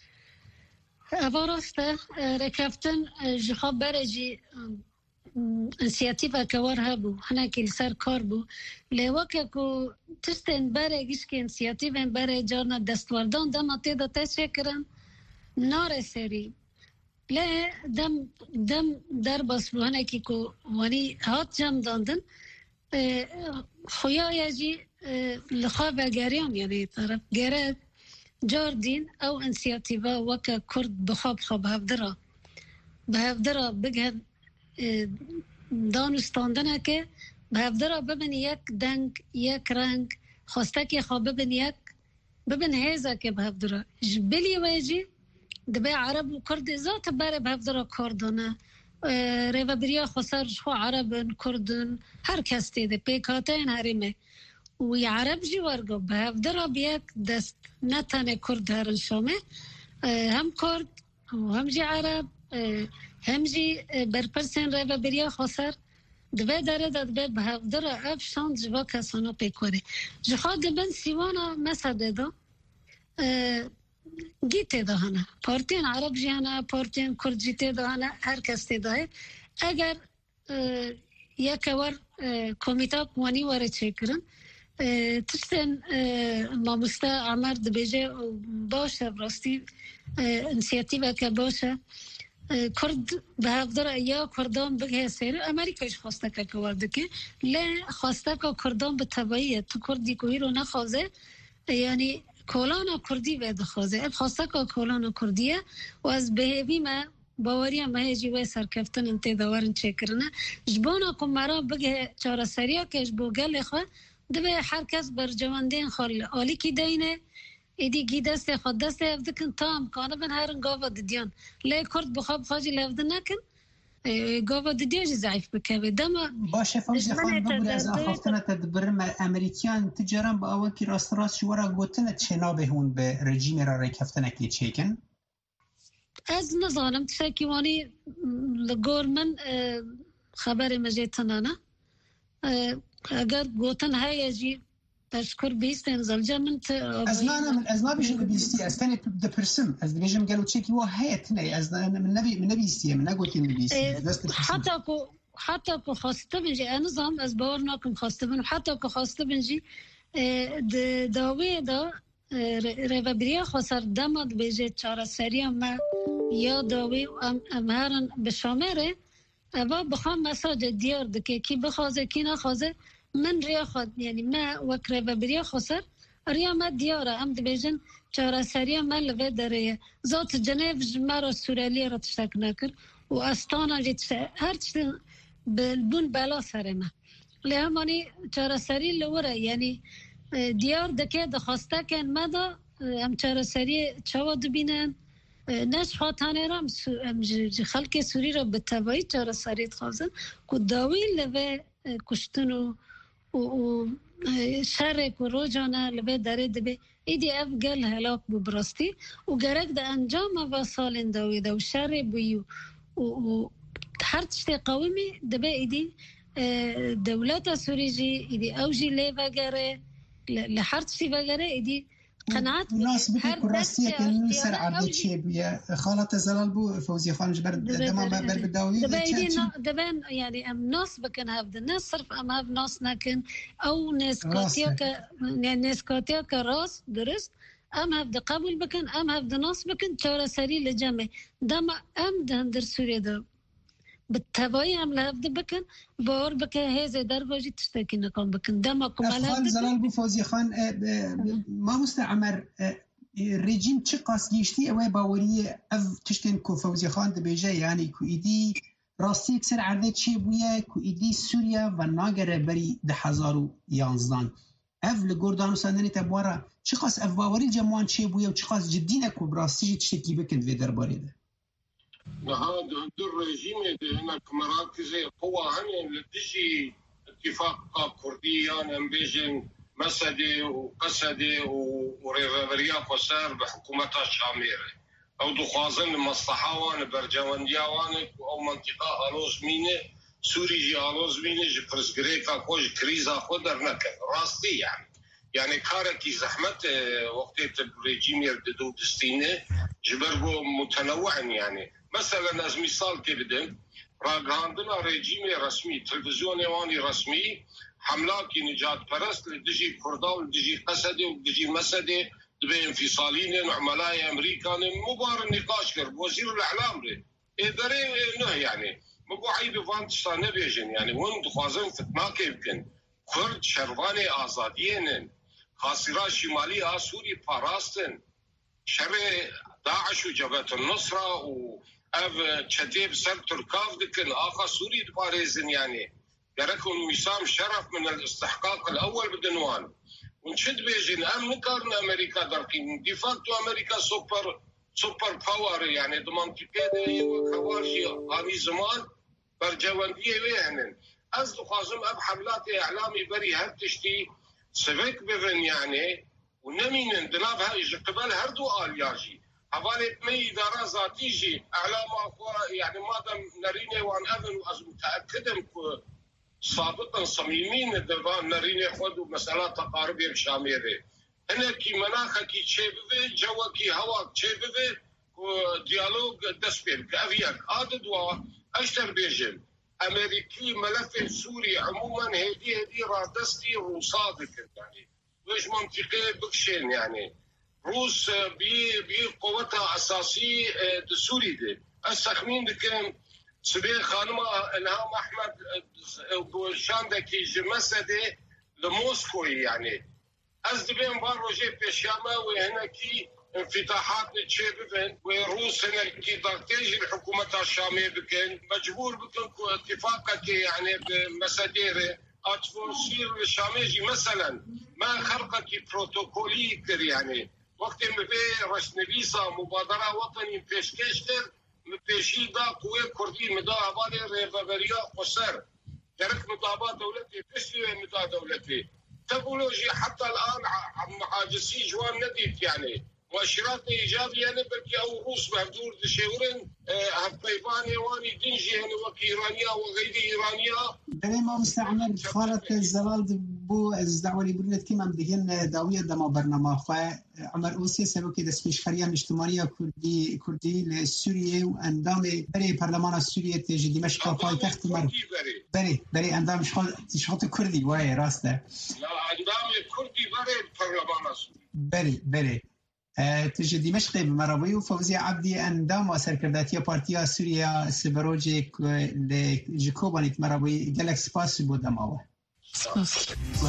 افارسته ركفتن جخاب برجي انسياتيفا كورها بو هناكي سر كار بو لوكاكو تستن بريش كي انسياتيفا بري جارنا دستوردان دما تيدا تشكرن نار سری لا دم دم در بس بوهنه کی کو ونی هات جم داندن خویا یجی لخواب گریان یعنی طرف گرد جاردین او انسیاتیوا وکا کرد بخواب خواب هفدرا به هفدرا بگهد دانستاندنه که به هفدرا ببین یک دنگ یک رنگ خواسته که خواب ببین یک ببین هیزه که به هفدرا جبلی ویجی دبي عرب وكرد ذات باري بهفدرا كردنا ريفا بريا خسر شو عرب كردن هر كستي دي بيكاتين هرمه ويعرب جي ورقو بهفدرا بيك دست نتاني كرد هرن شومه هم كرد وهم جي عرب هم جي برپرسن ريفا بريا خسر دبي داره دبي بهفدرا افشان جوا كسانا بيكوري جخاد دبن سيوانا مسده دا گیته دهانه پارتین عرب جهانه پارتین کرد جیته دهانه هر کس ده اگر یک ور کمیته وانی وارد چکرن تشتن ماموستا عمر دبیجه باشه براستی انسیاتیو که باشه کرد به هفدر یا کردان بگه سیر امریکایش خواسته که کورده که لی خواسته که کردان به طبعیه تو کردی کوهی رو نخوازه یعنی کلان کردی و دخوازه اب خواسته که کلان کردیه و از بهیوی ما باوری ما هجی و سرکفتن انتی دوارن چه کرنه جبانا که مرا بگه چاره سریع که جبو گل خواه دبه هر کس بر جواندین خال آلی کی دینه ایدی گی دست خود دست افدکن تا امکانه بن هرن گاوا ددیان لی کرد بخواب خواجی لفده نکن گاوا ددیاج ضعیف بکوه دما باشه فوزی خان بگوری از آخافتنه تدبرم امریکیان تجارم با اول که راست راست شورا گوتنه چنابه هون به رژیم را ریکفتنه که چیکن؟ از نظانم تشاکیوانی لگور من خبر مجید تنانه اگر گوتن های جی أشكر بيستن زلجة من أزمانا من أزما بيجي بيستي أستني دبرسم أز بيجي قالوا تشيكي وهيتني أز من نبي من نبي يستي من أقول كين بيستي حتى كو حتى كو خاصة بنجي أنا نظام أز باورناكم خاصة بن حتى كو خاصة بنجي د داوي دا ريفابريا خسر دمد بيجي تشارة سريع ما يا داوي أم أمهرن بشامره أبا بخام مساجد ديار دكي كي بخازه كي نخازه من ريا خد يعني ما وكرة بريا خسر ريا ما ديارة أم دبيجن شارع سريع ما لفه دريه ذات جنيف جمارة سورالية رتشتك نكر وأستانا جت هر تشت بالبون بلا سرنا لهماني شارع سريع لورا يعني ديار دكي دخاسته كان ماذا أم شارع سريع شواد بينن ناس خاطانه رام ام خلق سوری را به تبعی چاره سرید خوازن که داوی لبه کشتنو و شرک و روجانه لبه داره دبه ایدی اف گل هلاک ببراستی و گرک ده انجام و سالن داوی ده و شر بویو و هر تشتی قومی دبه ایدی دولت سوری جی ایدی اوجی لی وگره لحر تشتی وگره ایدی قناعت الناس بدك كراستيه كان يسر عرض شيء بيا خالة زلال بو فوزي خان جبر دما بر بداوي دبا دبان يعني ام ناس بكن هاف الناس صرف ام هاف ناس نكن او ناس كاتيا يعني ناس كاتيا كراس درست ام هاف د قبول بكن ام هاف د ناس بكن تشارة سري لجمع دما ام دهندر سوريا ده بالتبعية هم لهف ده بكن بار بكن هذا درجة تشتكي نكون بكن دمكم على خال زلال بو فوزي خان ما مستعمر الرجيم چه قاس گیشتی اوه باوریه اف تشتین کو فوزي خان ده بیجه یعنی کو ایدی راستی اکسر عرده چه بویه کو ایدی سوریا و ناگره بری ده هزار و یانزدان اف لگردان و سندنی تبوارا چه قاس اف باوری جمعان چه بویه و چه قاس جدینه کو براستی تشتکی بکن وی در باره ده هذا الرجيم هناك مراكز قوة هنيا لتجي اتفاق كردية نمبيجن مسدي وقسدي وريفريا قصار بحكومتها الشاميرة أو دخوازن مصلحة برجواندياوان أو منطقة هالوز مينة سوري جي هالوز مينة جي برزقريكا كوج كريزا خدر نكن راستي يعني يعني كاركي زحمة وقت الرجيم يرددو دستينة جبرقو متنوع يعني مثلا از مثال که بدم راگاندنا رژیم رسمی تلویزیون ایوانی رسمی حمله کی نجات پرست لدجی کردا و لدجی قسد و لدجی مسد دبی انفصالین عملاء امریکان مبار نقاش کرد وزیر الاعلام ره اداره نه يعني مبو عيب فانتشتا نبيجن يعني وين دخوازن فتنا كيبكن كرد شروان آزاديين خاصرا شمالي آسوري باراستن شر داعش و جبهة النصرة و اف چتيب سر تركاف دكن آخا سوري دباريزن يعني يركن وسام شرف من الاستحقاق الأول بدنوان ونشد بيجن أم نكارن أمريكا درقين ديفاكتو أمريكا سوبر سوبر باور يعني دمانتيكي وكوارجي هاني زمان برجواندية ويهنن أزدو خازم أب حملات إعلامي بري هر تشتي سفك بفن يعني ونمين دناب هاي قبل هردو آل ياجي حوالي مي إدارة ذاتي جي إعلام أخوة يعني مادام نريني وان أذن وأز متأكدم سابقا صميمين دبان نريني خودو مسألة تقارب يكشاميري هنا كي مناخة كي تشيبه جوا كي هوا تشيبه ديالوج دسبير كأفياك عدد وأشتر بيجن أمريكي ملف سوري عموما هدي هدي رادستي روصادك يعني ويش منطقة بكشين يعني روس بي بي قوتها أساسية سوري دي السخمين دي كان سبيل خانمة إلهام أحمد شاندكي جمسدي لموسكوي يعني أزدبين باروجي بيشامة وهناكي انفتاحات نتشابهن وروس هناكي ضغطيج الحكومة الشامية بكن مجبور بكن اتفاقك يعني بمساديره أتفوسير الشاميجي مثلا ما خرقك بروتوكولي كر يعني وقت مبي رشنبيسا مبادرة وطني بيشكشتر مبيشي دا قوة كردي مدا عبالي ريفابريا قصر ترك مطابات دولتي بشي مدا دولتي تقولوجي حتى الآن عاجزي جوان نديت يعني مؤشرات إيجابية يعني بلكي أو روس مهدور دشيورن هفبيباني واني دنجي يعني وكي إيرانيا وغير إيرانيا دلي ما مستعمل خالة الزلال بو از دعوی بودند که من دیگه داویه دما برنامه خواه عمر اوسی سبب که دست پیشخریان اجتماعی کردی کردی لسوریه و اندام برای پارلمان سوریه تجی دمشق پایتخت مر برای برای اندام شغل شغل کردی وای راسته لا اندام کردی برای پارلمان سوریه برای برای تجي دمشق بمرابي وفوزي عبدي اندام سركرداتيه بارتيا سوريا سبروجي لجيكوبانيت مرابي جالكس باس بودماوه